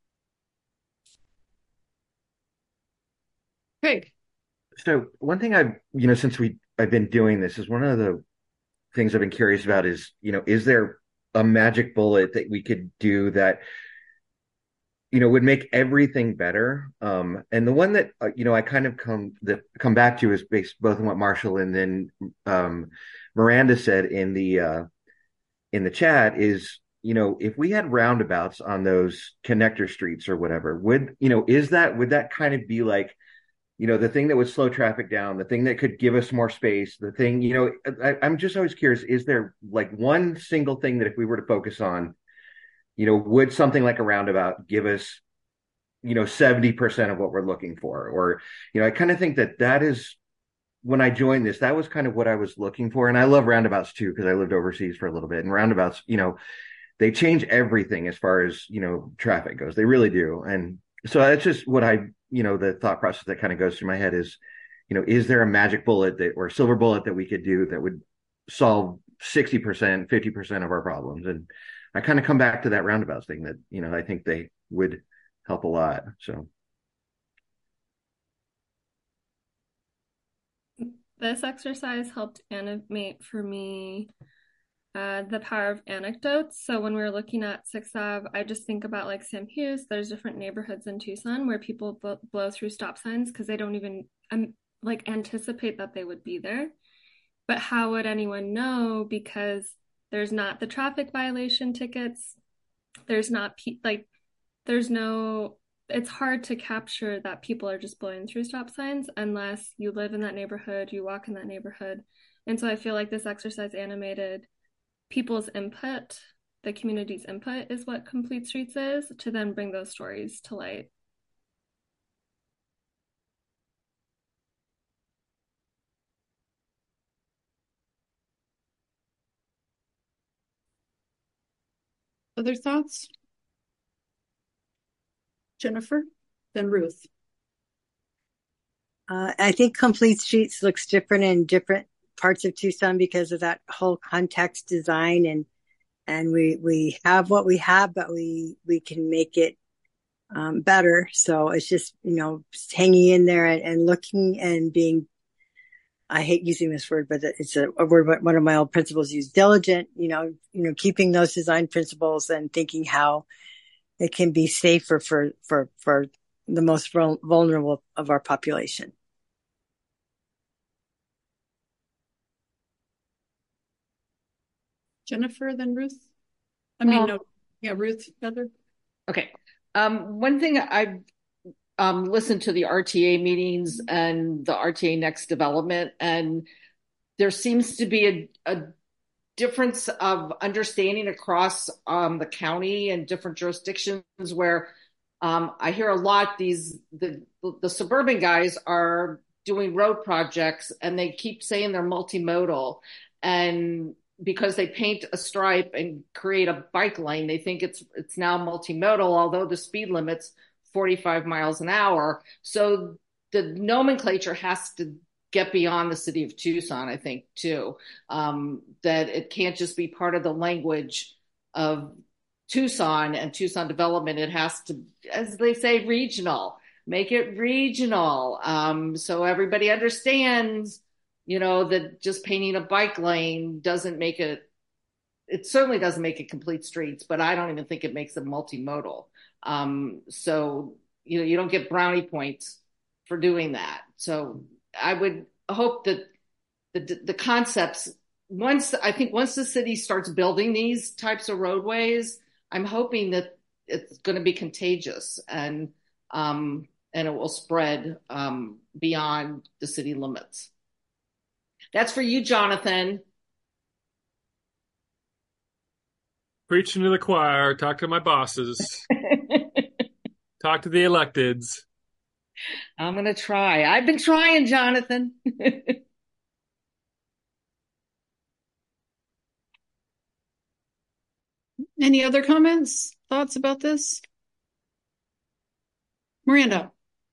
Craig. So one thing since I've been doing this, is one of the things I've been curious about is there a magic bullet that we could do that, would make everything better? And the one that, I kind of come back to is based both on what Marshall and then Miranda said in the chat is, if we had roundabouts on those connector streets or whatever, would that kind of be like, the thing that would slow traffic down, the thing that could give us more space, the thing, I'm just always curious, is there like one single thing that if we were to focus on, would something like a roundabout give us, 70% of what we're looking for? Or, I kind of think that is when I joined this, that was kind of what I was looking for. And I love roundabouts too, because I lived overseas for a little bit, and roundabouts, they change everything as far as, traffic goes. They really do. And so that's just what the thought process that kind of goes through my head is there a magic bullet or a silver bullet that we could do that would solve 60%, 50% of our problems? And I kind of come back to that roundabouts thing that, I think they would help a lot. So. This exercise helped animate for me the power of anecdotes. So when we were looking at 6th Ave, I just think about like Sam Hughes. There's different neighborhoods in Tucson where people blow through stop signs because they don't even anticipate that they would be there. But how would anyone know? Because there's not the traffic violation tickets. There's not it's hard to capture that people are just blowing through stop signs unless you live in that neighborhood, you walk in that neighborhood. And so I feel like this exercise animated people's input, the community's input is what Complete Streets is, to then bring those stories to light. Other thoughts? Jennifer, then Ruth. I think Complete Streets looks different in different parts of Tucson because of that whole context design, and we have what we have, but we can make it better. So it's just hanging in there and looking and being, I hate using this word, but it's a word one of my old principals used, diligent, keeping those design principles and thinking how it can be safer for the most vulnerable of our population. Jennifer, then Ruth. Ruth, Heather. Okay. One thing I've listened to the RTA meetings and the RTA Next development, and there seems to be a difference of understanding across the county and different jurisdictions where I hear a lot the suburban guys are doing road projects and they keep saying they're multimodal, and because they paint a stripe and create a bike lane, they think it's now multimodal, although the speed limit's 45 miles an hour. So the nomenclature has to get beyond the city of Tucson, I think, too, that it can't just be part of the language of Tucson and Tucson development. It has to, as they say, regional, make it regional. So everybody understands, that just painting a bike lane doesn't make it certainly doesn't make it complete streets, but I don't even think it makes it multimodal. So, you don't get brownie points for doing that. So I would hope that the concepts, once the city starts building these types of roadways, I'm hoping that it's going to be contagious and it will spread beyond the city limits. That's for you, Jonathan. Preaching to the choir. Talk to my bosses. Talk to the electeds. I'm going to try. I've been trying, Jonathan. Any other comments, thoughts about this? Miranda.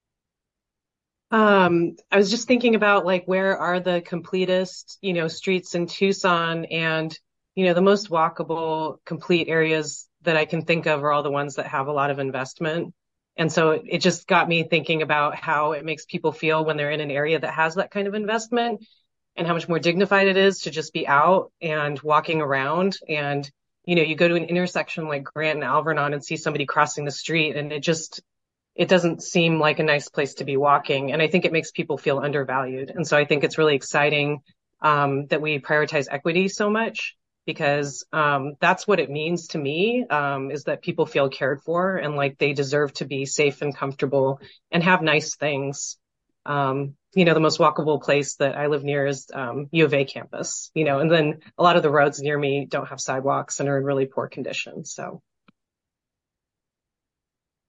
I was just thinking about where are the completest, streets in Tucson, and, the most walkable, complete areas that I can think of are all the ones that have a lot of investment. And so it just got me thinking about how it makes people feel when they're in an area that has that kind of investment, and how much more dignified it is to just be out and walking around. And, you go to an intersection like Grant and Alvernon and see somebody crossing the street, and it doesn't seem like a nice place to be walking. And I think it makes people feel undervalued. And so I think it's really exciting that we prioritize equity so much, because that's what it means to me, is that people feel cared for and like they deserve to be safe and comfortable and have nice things. The most walkable place that I live near is U of A campus, and then a lot of the roads near me don't have sidewalks and are in really poor condition. So.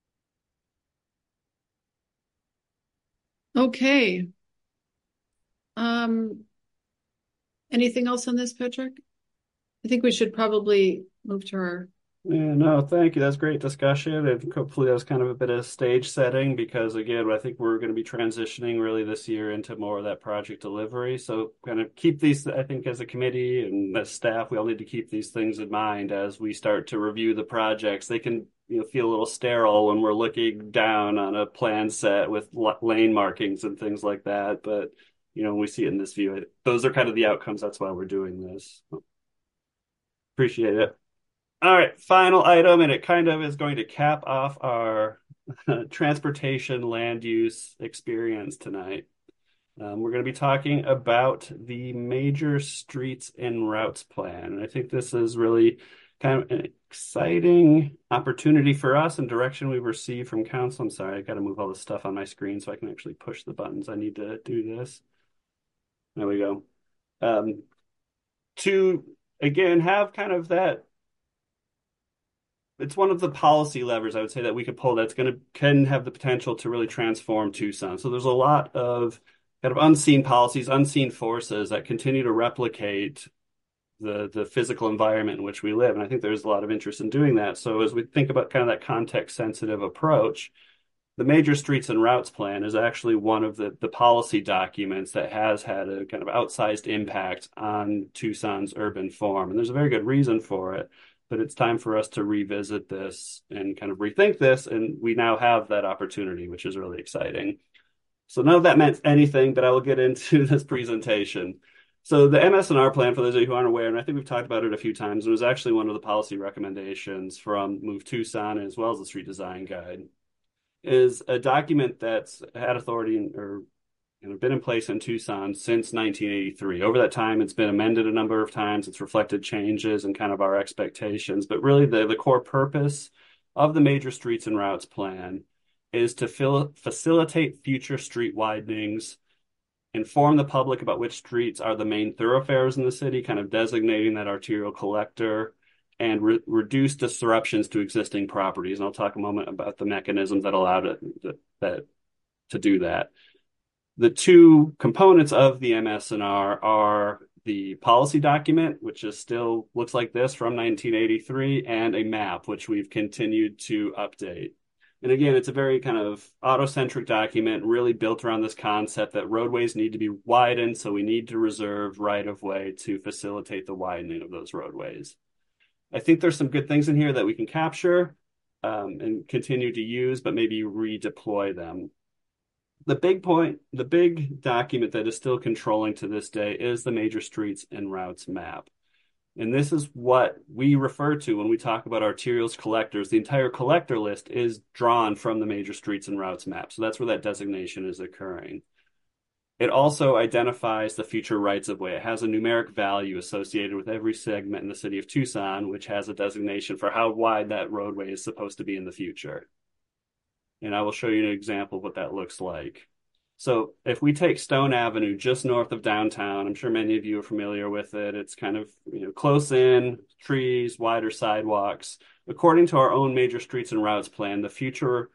Okay. Anything else on this, Patrick? I think we should probably move to our. Yeah, no, thank you. That's great discussion. And hopefully that was kind of a bit of stage setting because, again, I think we're going to be transitioning really this year into more of that project delivery. So kind of keep these, I think, as a committee and as staff, we all need to keep these things in mind as we start to review the projects. They can, feel a little sterile when we're looking down on a plan set with lane markings and things like that. But, when we see it in this view, those are kind of the outcomes. That's why we're doing this. Appreciate it. All right, final item, and it kind of is going to cap off our transportation land use experience tonight. We're going to be talking about the major streets and routes plan. And I think this is really kind of an exciting opportunity for us and direction we've received from council. I'm sorry, I got to move all this stuff on my screen so I can actually push the buttons. I need to do this. There we go. To, again, have kind of that, it's one of the policy levers I would say that we could pull that's can have the potential to really transform Tucson. So there's a lot of kind of unseen policies, unseen forces that continue to replicate the physical environment in which we live. And I think there's a lot of interest in doing that. So as we think about kind of that context sensitive approach, the Major Streets and Routes Plan is actually one of the policy documents that has had a kind of outsized impact on Tucson's urban form. And there's a very good reason for it, but it's time for us to revisit this and kind of rethink this. And we now have that opportunity, which is really exciting. So none of that meant anything, but I will get into this presentation. So the MS&R plan, for those of you who aren't aware, and I think we've talked about it a few times, it was actually one of the policy recommendations from Move Tucson as well as the Street Design Guide, is a document that's had authority or been in place in Tucson since 1983. Over that time, it's been amended a number of times. It's reflected changes and kind of our expectations. But really, the core purpose of the Major Streets and Routes Plan is to facilitate future street widenings, inform the public about which streets are the main thoroughfares in the city, kind of designating that arterial collector, and reduce disruptions to existing properties. And I'll talk a moment about the mechanisms that allow to do that. The two components of the MS&R are the policy document, which is still looks like this from 1983, and a map, which we've continued to update. And again, it's a very kind of autocentric document, really built around this concept that roadways need to be widened, so we need to reserve right-of-way to facilitate the widening of those roadways. I think there's some good things in here that we can capture and continue to use, but maybe redeploy them. The big document that is still controlling to this day is the Major Streets and Routes map. And this is what we refer to when we talk about arterials collectors. The entire collector list is drawn from the Major Streets and Routes map. So that's where that designation is occurring. It also identifies the future rights-of-way. It has a numeric value associated with every segment in the city of Tucson, which has a designation for how wide that roadway is supposed to be in the future. And I will show you an example of what that looks like. So if we take Stone Avenue just north of downtown, I'm sure many of you are familiar with it. It's kind of close in, trees, wider sidewalks. According to our own Major Streets and Routes plan, the future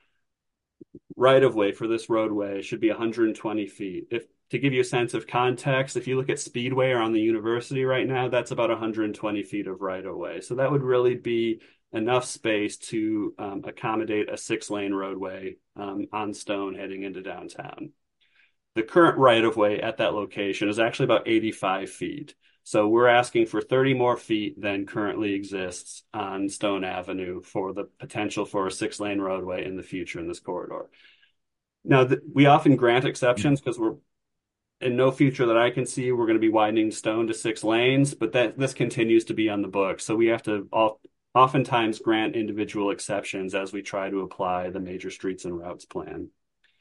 right-of-way for this roadway should be 120 feet. To give you a sense of context, if you look at Speedway or on the University right now, that's about 120 feet of right-of-way. So that would really be enough space to accommodate a 6-lane roadway on Stone heading into downtown. The current right-of-way at that location is actually about 85 feet. So we're asking for 30 more feet than currently exists on Stone Avenue for the potential for a 6-lane roadway in the future in this corridor. Now, we often grant exceptions because we're in no future that I can see, we're going to be widening Stone to 6 lanes, but this continues to be on the book. So we have to oftentimes grant individual exceptions as we try to apply the Major Streets and Routes plan.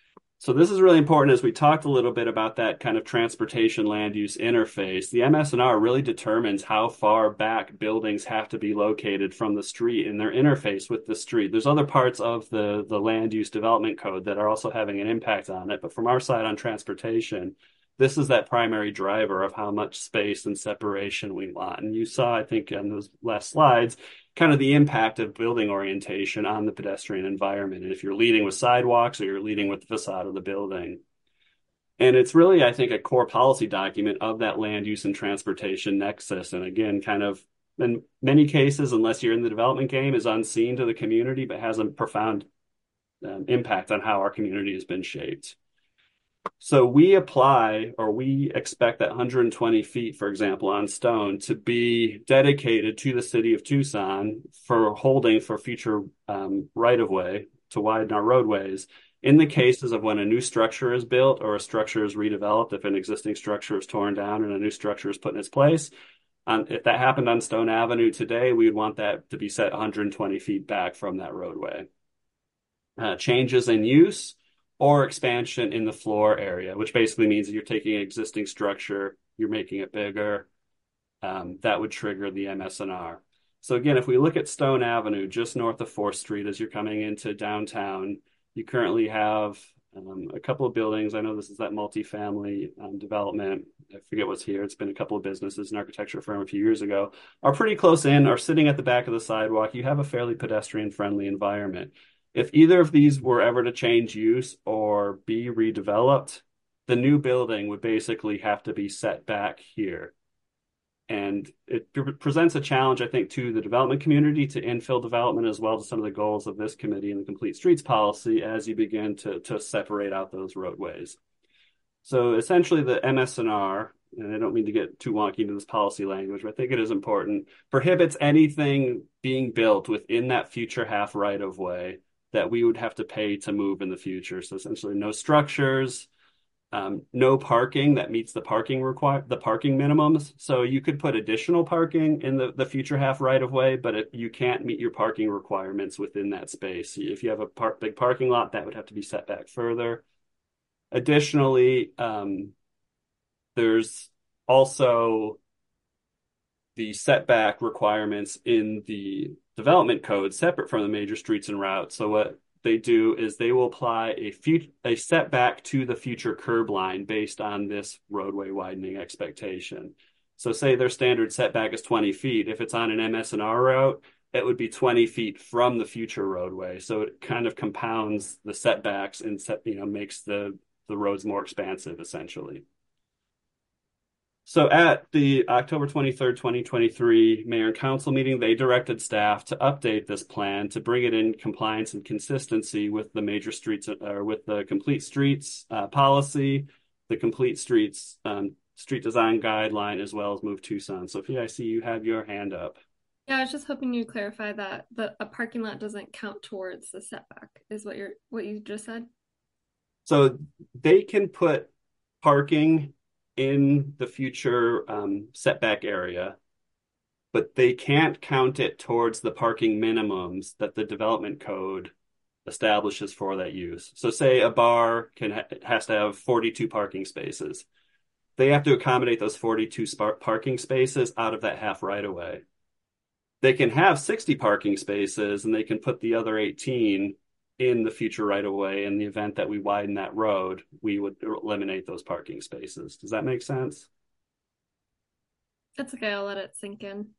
So this is really important as we talked a little bit about that kind of transportation land use interface. The MS&R really determines how far back buildings have to be located from the street in their interface with the street. There's other parts of the land use development code that are also having an impact on it. But from our side on transportation, this is that primary driver of how much space and separation we want. And you saw, I think, on those last slides, kind of the impact of building orientation on the pedestrian environment. And if you're leading with sidewalks or you're leading with the facade of the building. And it's really, I think, a core policy document of that land use and transportation nexus. And again, kind of in many cases, unless you're in the development game, is unseen to the community, but has a profound impact on how our community has been shaped. So we expect that 120 feet, for example, on Stone to be dedicated to the city of Tucson for holding for future right-of-way to widen our roadways. In the cases of when a new structure is built or a structure is redeveloped, if an existing structure is torn down and a new structure is put in its place, if that happened on Stone Avenue today, we would want that to be set 120 feet back from that roadway. Changes in use or expansion in the floor area, which basically means that you're taking an existing structure, you're making it bigger, that would trigger the MS&R. So again, if we look at Stone Avenue, just north of 4th Street, as you're coming into downtown, you currently have a couple of buildings. I know this is that multifamily development. I forget what's here. It's been a couple of businesses, an architecture firm a few years ago, are pretty close in, are sitting at the back of the sidewalk. You have a fairly pedestrian-friendly environment. If either of these were ever to change use or be redeveloped, the new building would basically have to be set back here. And it presents a challenge, I think, to the development community to infill development as well as some of the goals of this committee and the Complete Streets policy as you begin to separate out those roadways. So essentially the MS&R, and I don't mean to get too wonky into this policy language, but I think it is important, prohibits anything being built within that future half right-of-way that we would have to pay to move in the future. So essentially no structures, no parking that meets the parking minimums. So you could put additional parking in the future half right-of-way, but you can't meet your parking requirements within that space. If you have a big parking lot, that would have to be set back further. Additionally, there's also the setback requirements in the development code separate from the major streets and routes. So what they do is they will apply a setback to the future curb line based on this roadway widening expectation. So say their standard setback is 20 feet. If it's on an MS&R route, it would be 20 feet from the future roadway. So it kind of compounds the setbacks and makes the roads more expansive, essentially. So at the October 23rd, 2023 Mayor and Council meeting, they directed staff to update this plan to bring it in compliance and consistency with the major streets, or with the Complete Streets policy, the Complete Streets street design guideline, as well as Move Tucson. Sophia, I see you have your hand up. Yeah, I was just hoping you'd clarify that a parking lot doesn't count towards the setback, is what you just said. So they can put parking in the future setback area, but they can't count it towards the parking minimums that the development code establishes for that use. So say a bar has to have 42 parking spaces. They have to accommodate those 42 parking spaces out of that half right-of-way. They can have 60 parking spaces and they can put the other 18 in the future right-of-way. In the event that we widen that road, we would eliminate those parking spaces. Does that make sense? That's okay. I'll let it sink in.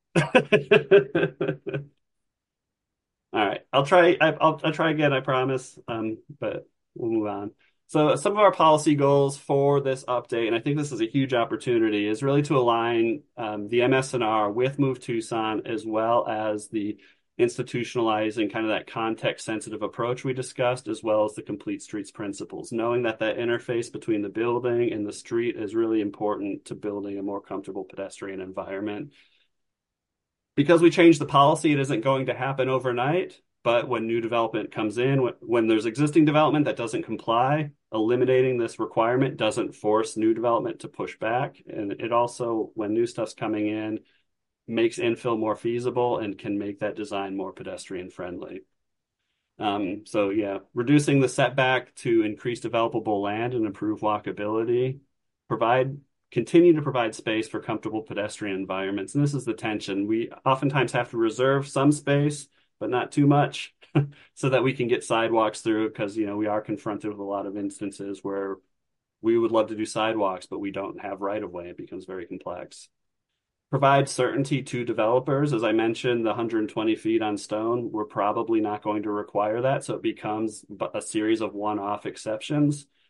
All right. I'll try again, I promise. But we'll move on. So some of our policy goals for this update, and I think this is a huge opportunity, is really to align the MS&R with Move Tucson, as well as the institutionalizing kind of that context-sensitive approach we discussed, as well as the Complete Streets principles, knowing that interface between the building and the street is really important to building a more comfortable pedestrian environment. Because we changed the policy, it isn't going to happen overnight, but when new development comes in, when there's existing development that doesn't comply, eliminating this requirement doesn't force new development to push back. And it also, when new stuff's coming in, makes infill more feasible and can make that design more pedestrian friendly. So yeah, reducing the setback to increase developable land and improve walkability, continue to provide space for comfortable pedestrian environments. And this is the tension. We oftentimes have to reserve some space, but not too much, so that we can get sidewalks through, because, we are confronted with a lot of instances where we would love to do sidewalks, but we don't have right-of-way. It becomes very complex. Provide certainty to developers. As I mentioned, the 120 feet on Stone, we're probably not going to require that. So it becomes a series of one-off exceptions.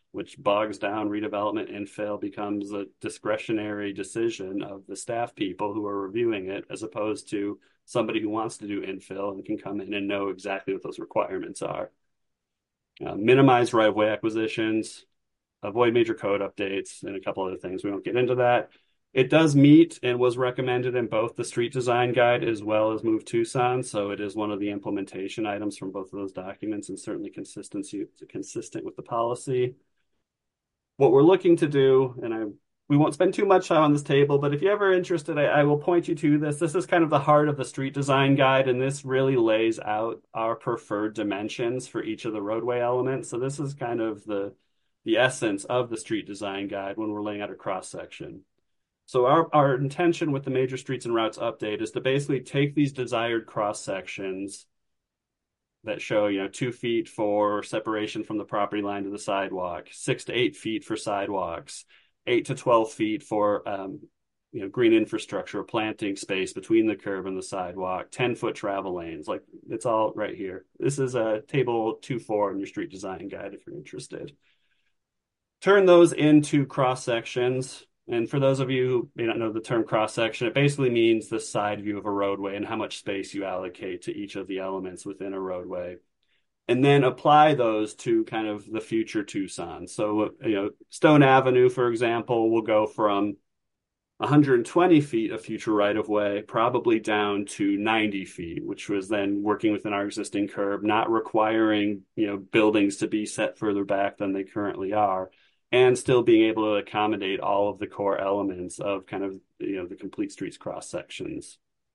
which bogs down redevelopment. Infill becomes a discretionary decision of the staff people who are reviewing it, as opposed to somebody who wants to do infill and can come in and know exactly what those requirements are. Minimize right-of-way acquisitions, avoid major code updates, and a couple other things. We won't get into that. It does meet and was recommended in both the street design guide as well as Move Tucson. So it is one of the implementation items from both of those documents, and certainly consistent with the policy. What we're looking to do, and we won't spend too much time on this table, but if you're ever interested, I will point you to this. This is kind of the heart of the street design guide, and this really lays out our preferred dimensions for each of the roadway elements. So this is kind of the essence of the street design guide when we're laying out a cross-section. So our intention with the major streets and routes update is to basically take these desired cross-sections that show, 2 feet for separation from the property line to the sidewalk, 6 to 8 feet for sidewalks, 8 to 12 feet for, green infrastructure, planting space between the curb and the sidewalk, 10-foot travel lanes. Like, it's all right here. This is a table 2.4 in your street design guide if you're interested. Turn those into cross-sections. And for those of you who may not know the term cross-section, it basically means the side view of a roadway and how much space you allocate to each of the elements within a roadway. And then apply those to kind of the future Tucson. So, Stone Avenue, for example, will go from 120 feet of future right-of-way, probably down to 90 feet, which was then working within our existing curb, not requiring, buildings to be set further back than they currently are, and still being able to accommodate all of the core elements of kind of, the complete streets cross sections.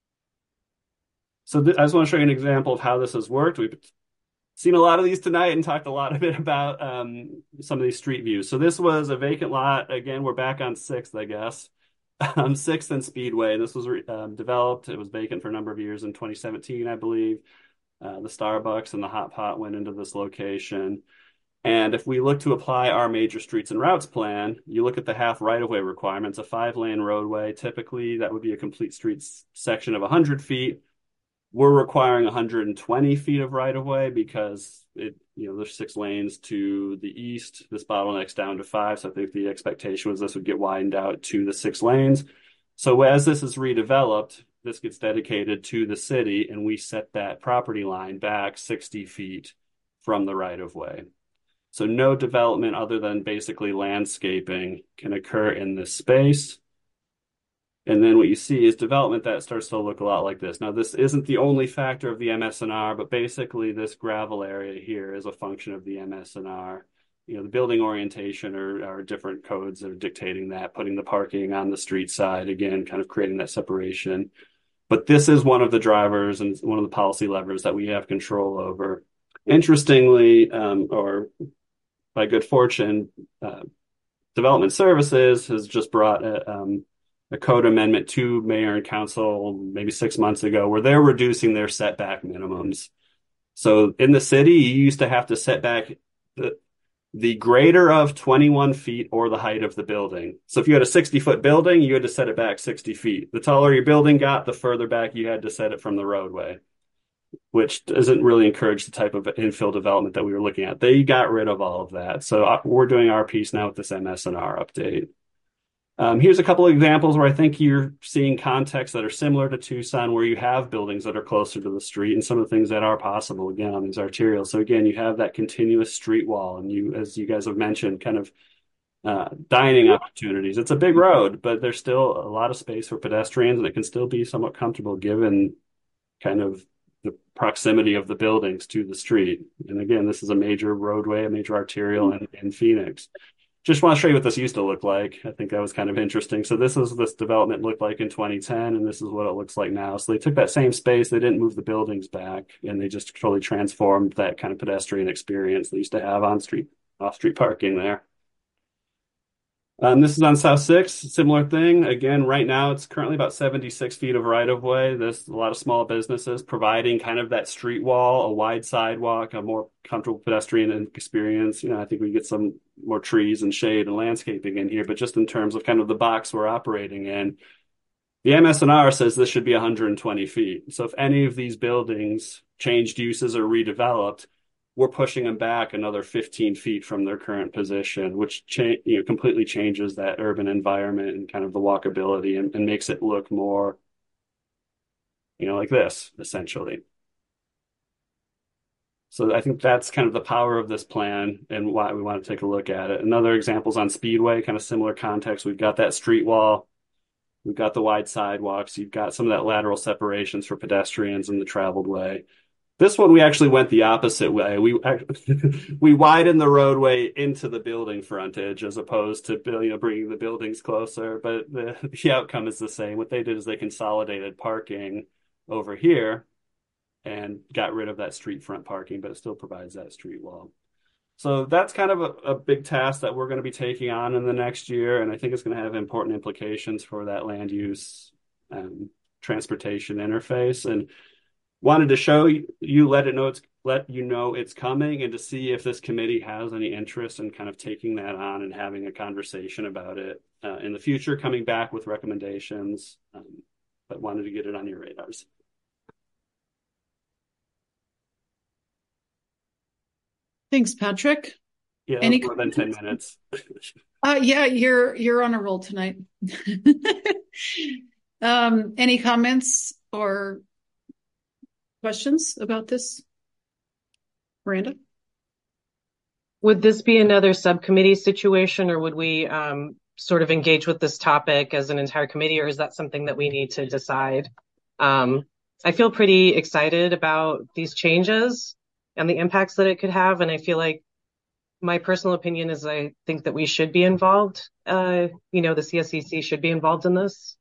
So I just want to show you an example of how this has worked. We've seen a lot of these tonight and talked a lot of it about some of these street views. So this was a vacant lot. Again, we're back on 6th, I guess. 6th and Speedway. This was developed. It was vacant for a number of years in 2017, I believe. The Starbucks and the Hot Pot went into this location. And if we look to apply our major streets and routes plan, you look at the half right-of-way requirements, a 5-lane roadway, typically that would be a complete streets section of 100 feet. We're requiring 120 feet of right-of-way because there's 6 lanes to the east. This bottleneck's down to 5. So I think the expectation was this would get widened out to the 6 lanes. So as this is redeveloped, this gets dedicated to the city, and we set that property line back 60 feet from the right-of-way. So no development other than basically landscaping can occur in this space. And then what you see is development that starts to look a lot like this. Now, this isn't the only factor of the MS&R, but basically this gravel area here is a function of the MS&R. The building orientation are different codes that are dictating that, putting the parking on the street side, again, kind of creating that separation. But this is one of the drivers and one of the policy levers that we have control over. Interestingly, or by good fortune, Development Services has just brought a code amendment to mayor and council maybe 6 months ago where they're reducing their setback minimums. So in the city, you used to have to set back the greater of 21 feet or the height of the building. So if you had a 60-foot building, you had to set it back 60 feet. The taller your building got, the further back you had to set it from the roadway, which doesn't really encourage the type of infill development that we were looking at. They got rid of all of that. So we're doing our piece now with this MS&R update. Here's a couple of examples where I think you're seeing contexts that are similar to Tucson, where you have buildings that are closer to the street and some of the things that are possible, again, on these arterials. So again, you have that continuous street wall, and you, as you guys have mentioned, kind of dining opportunities. It's a big road, but there's still a lot of space for pedestrians, and it can still be somewhat comfortable given kind of the proximity of the buildings to the street. And again, this is a major roadway, a major arterial in Phoenix. Just want to show you what this used to look like. I think that was kind of interesting. So this is this development looked like in 2010, and this is what it looks like now. So they took that same space, they didn't move the buildings back, and they just totally transformed that kind of pedestrian experience they used to have on-street, off-street parking there. This is on South 6th, similar thing. Again, right now it's currently about 76 feet of right-of-way. There's a lot of small businesses providing kind of that street wall, a wide sidewalk, a more comfortable pedestrian experience. I think we get some more trees and shade and landscaping in here, but just in terms of kind of the box we're operating in, the MS&R says this should be 120 feet. So if any of these buildings changed uses or redeveloped, we're pushing them back another 15 feet from their current position, which completely changes that urban environment and kind of the walkability and makes it look more, like this, essentially. So I think that's kind of the power of this plan and why we want to take a look at it. Another example is on Speedway, kind of similar context. We've got that street wall. We've got the wide sidewalks. You've got some of that lateral separations for pedestrians in the traveled way. This one, we actually went the opposite way. We widened the roadway into the building frontage as opposed to bringing the buildings closer. But the outcome is the same. What they did is they consolidated parking over here and got rid of that street front parking, but it still provides that street wall. So that's kind of a big task that we're going to be taking on in the next year. And I think it's going to have important implications for that land use and transportation interface. And wanted to show you, let you know it's coming, and to see if this committee has any interest in kind of taking that on and having a conversation about it in the future, coming back with recommendations, but wanted to get it on your radars. Thanks, Patrick. Yeah, any more than 10 minutes. Yeah, you're on a roll tonight. Any comments or questions about this? Miranda? Would this be another subcommittee situation, or would we sort of engage with this topic as an entire committee, or is that something that we need to decide? I feel pretty excited about these changes and the impacts that it could have. And I feel like my personal opinion is I think that we should be involved. The CSCC should be involved in this.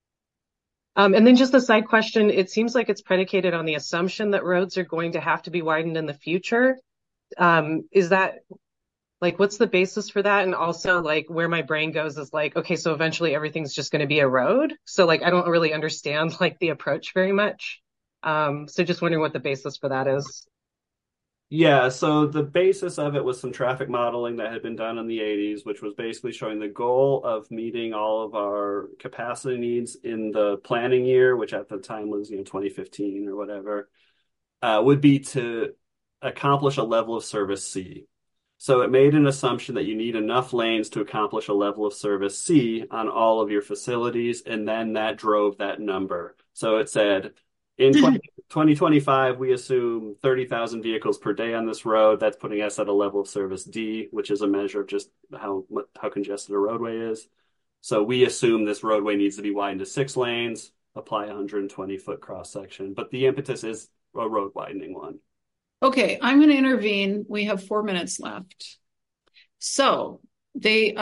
And then just a side question, it seems like it's predicated on the assumption that roads are going to have to be widened in the future. Is that, what's the basis for that? And also, where my brain goes is okay, so eventually everything's just going to be a road. So, I don't really understand, the approach very much. So just wondering what the basis for that is. Yeah, so the basis of it was some traffic modeling that had been done in the 80s, which was basically showing the goal of meeting all of our capacity needs in the planning year, which at the time was 2015 or whatever, would be to accomplish a level of service C. So it made an assumption that you need enough lanes to accomplish a level of service C on all of your facilities, and then that drove that number. So it said, in 2025, we assume 30,000 vehicles per day on this road. That's putting us at a level of service D, which is a measure of just how congested a roadway is. So we assume this roadway needs to be widened to 6 lanes, apply 120-foot cross-section. But the impetus is a road widening one. Okay, I'm going to intervene. We have 4 minutes left. So there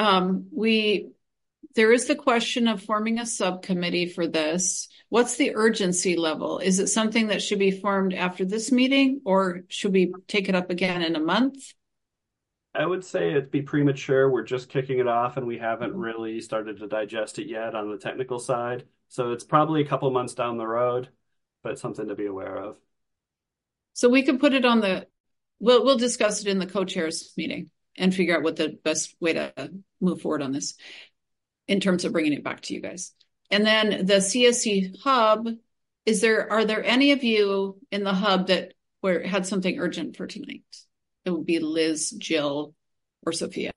is the question of forming a subcommittee for this. What's the urgency level? Is it something that should be formed after this meeting, or should we take it up again in a month? I would say it'd be premature. We're just kicking it off, and we haven't really started to digest it yet on the technical side. So it's probably a couple months down the road, but something to be aware of. So we could put it on we'll discuss it in the co-chairs meeting and figure out what the best way to move forward on this in terms of bringing it back to you guys. And then the CSC hub, are there any of you in the hub that had something urgent for tonight? It would be Liz, Jill, or Sophia.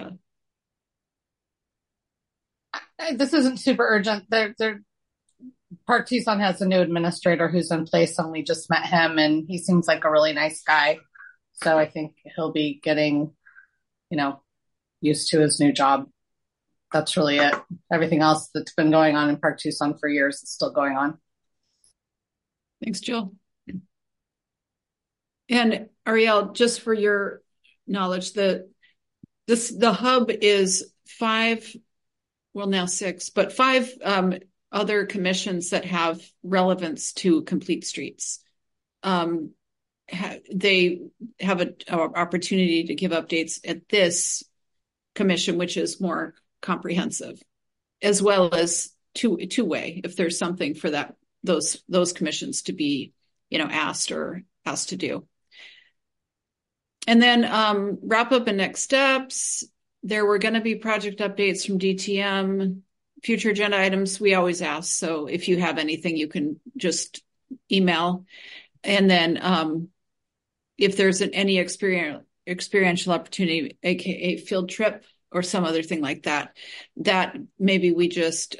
This isn't super urgent. Park Tucson has a new administrator who's in place, and we just met him, and he seems like a really nice guy. So I think he'll be getting, used to his new job. That's really it. Everything else that's been going on in Park Tucson for years is still going on. Thanks, Jill. And Ariel, just for your knowledge, the hub is 5, well now 6, but 5 other commissions that have relevance to Complete Streets. They have an opportunity to give updates at this commission, which is more comprehensive, as well as two-way, if there's something for those commissions to be, asked to do. And then wrap up and next steps. There were going to be project updates from DTM, future agenda items. We always ask. So if you have anything, you can just email. And then, if there's any experiential opportunity, aka field trip or some other thing like that, that maybe we just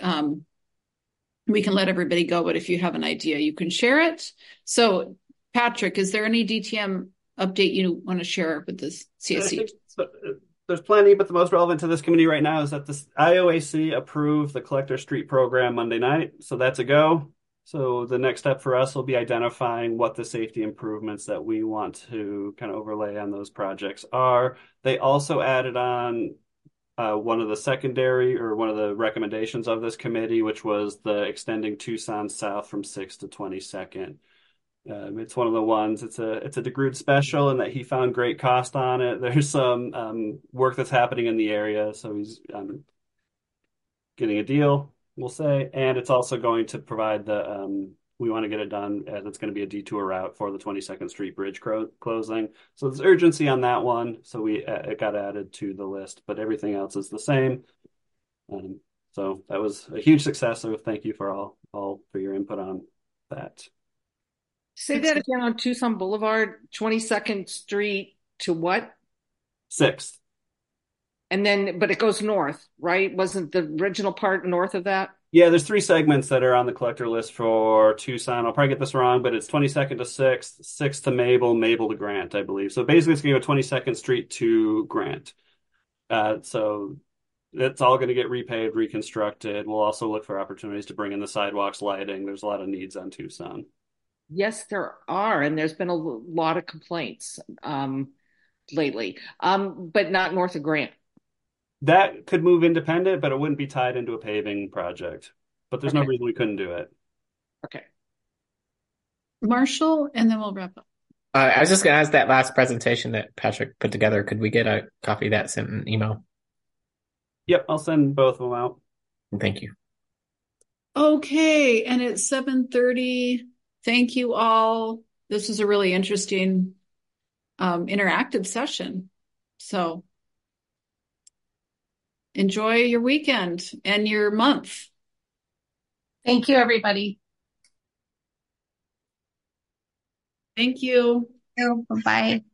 we can let everybody go, but if you have an idea, you can share it. So, Patrick, is there any DTM update you want to share with the CSC? There's plenty, but the most relevant to this committee right now is that the IOAC approved the Collector Street program Monday night, so that's a go. So the next step for us will be identifying what the safety improvements that we want to kind of overlay on those projects are. They also added on one of the recommendations of this committee, which was the extending Tucson south from 6th to 22nd. It's one of the ones, it's a DeGrood special in that he found great cost on it. There's some work that's happening in the area, so he's getting a deal, we'll say. And it's also going to provide we want to get it done as it's going to be a detour route for the 22nd Street Bridge closing. So there's urgency on that one. So it got added to the list, but everything else is the same. So that was a huge success. So thank you for all for your input on that. Say that again. On Tucson Boulevard, 22nd Street to what? 6th. And then, but it goes north, right? Wasn't the original part north of that? Yeah, there's 3 segments that are on the collector list for Tucson. I'll probably get this wrong, but it's 22nd to 6th, 6th to Mabel, Mabel to Grant, I believe. So basically it's going to go 22nd Street to Grant. So it's all going to get repaved, reconstructed. We'll also look for opportunities to bring in the sidewalks, lighting. There's a lot of needs on Tucson. Yes, there are. And there's been a lot of complaints lately, but not north of Grant. That could move independent, but it wouldn't be tied into a paving project. But there's no reason we couldn't do it. Okay. Marshall, and then we'll wrap up. I was just going to ask that last presentation that Patrick put together. Could we get a copy of that sent in an email? Yep, I'll send both of them out. Thank you. Okay, and it's 7:30. Thank you all. This was a really interesting interactive session. So enjoy your weekend and your month. Thank you, everybody. Thank you. Bye-bye.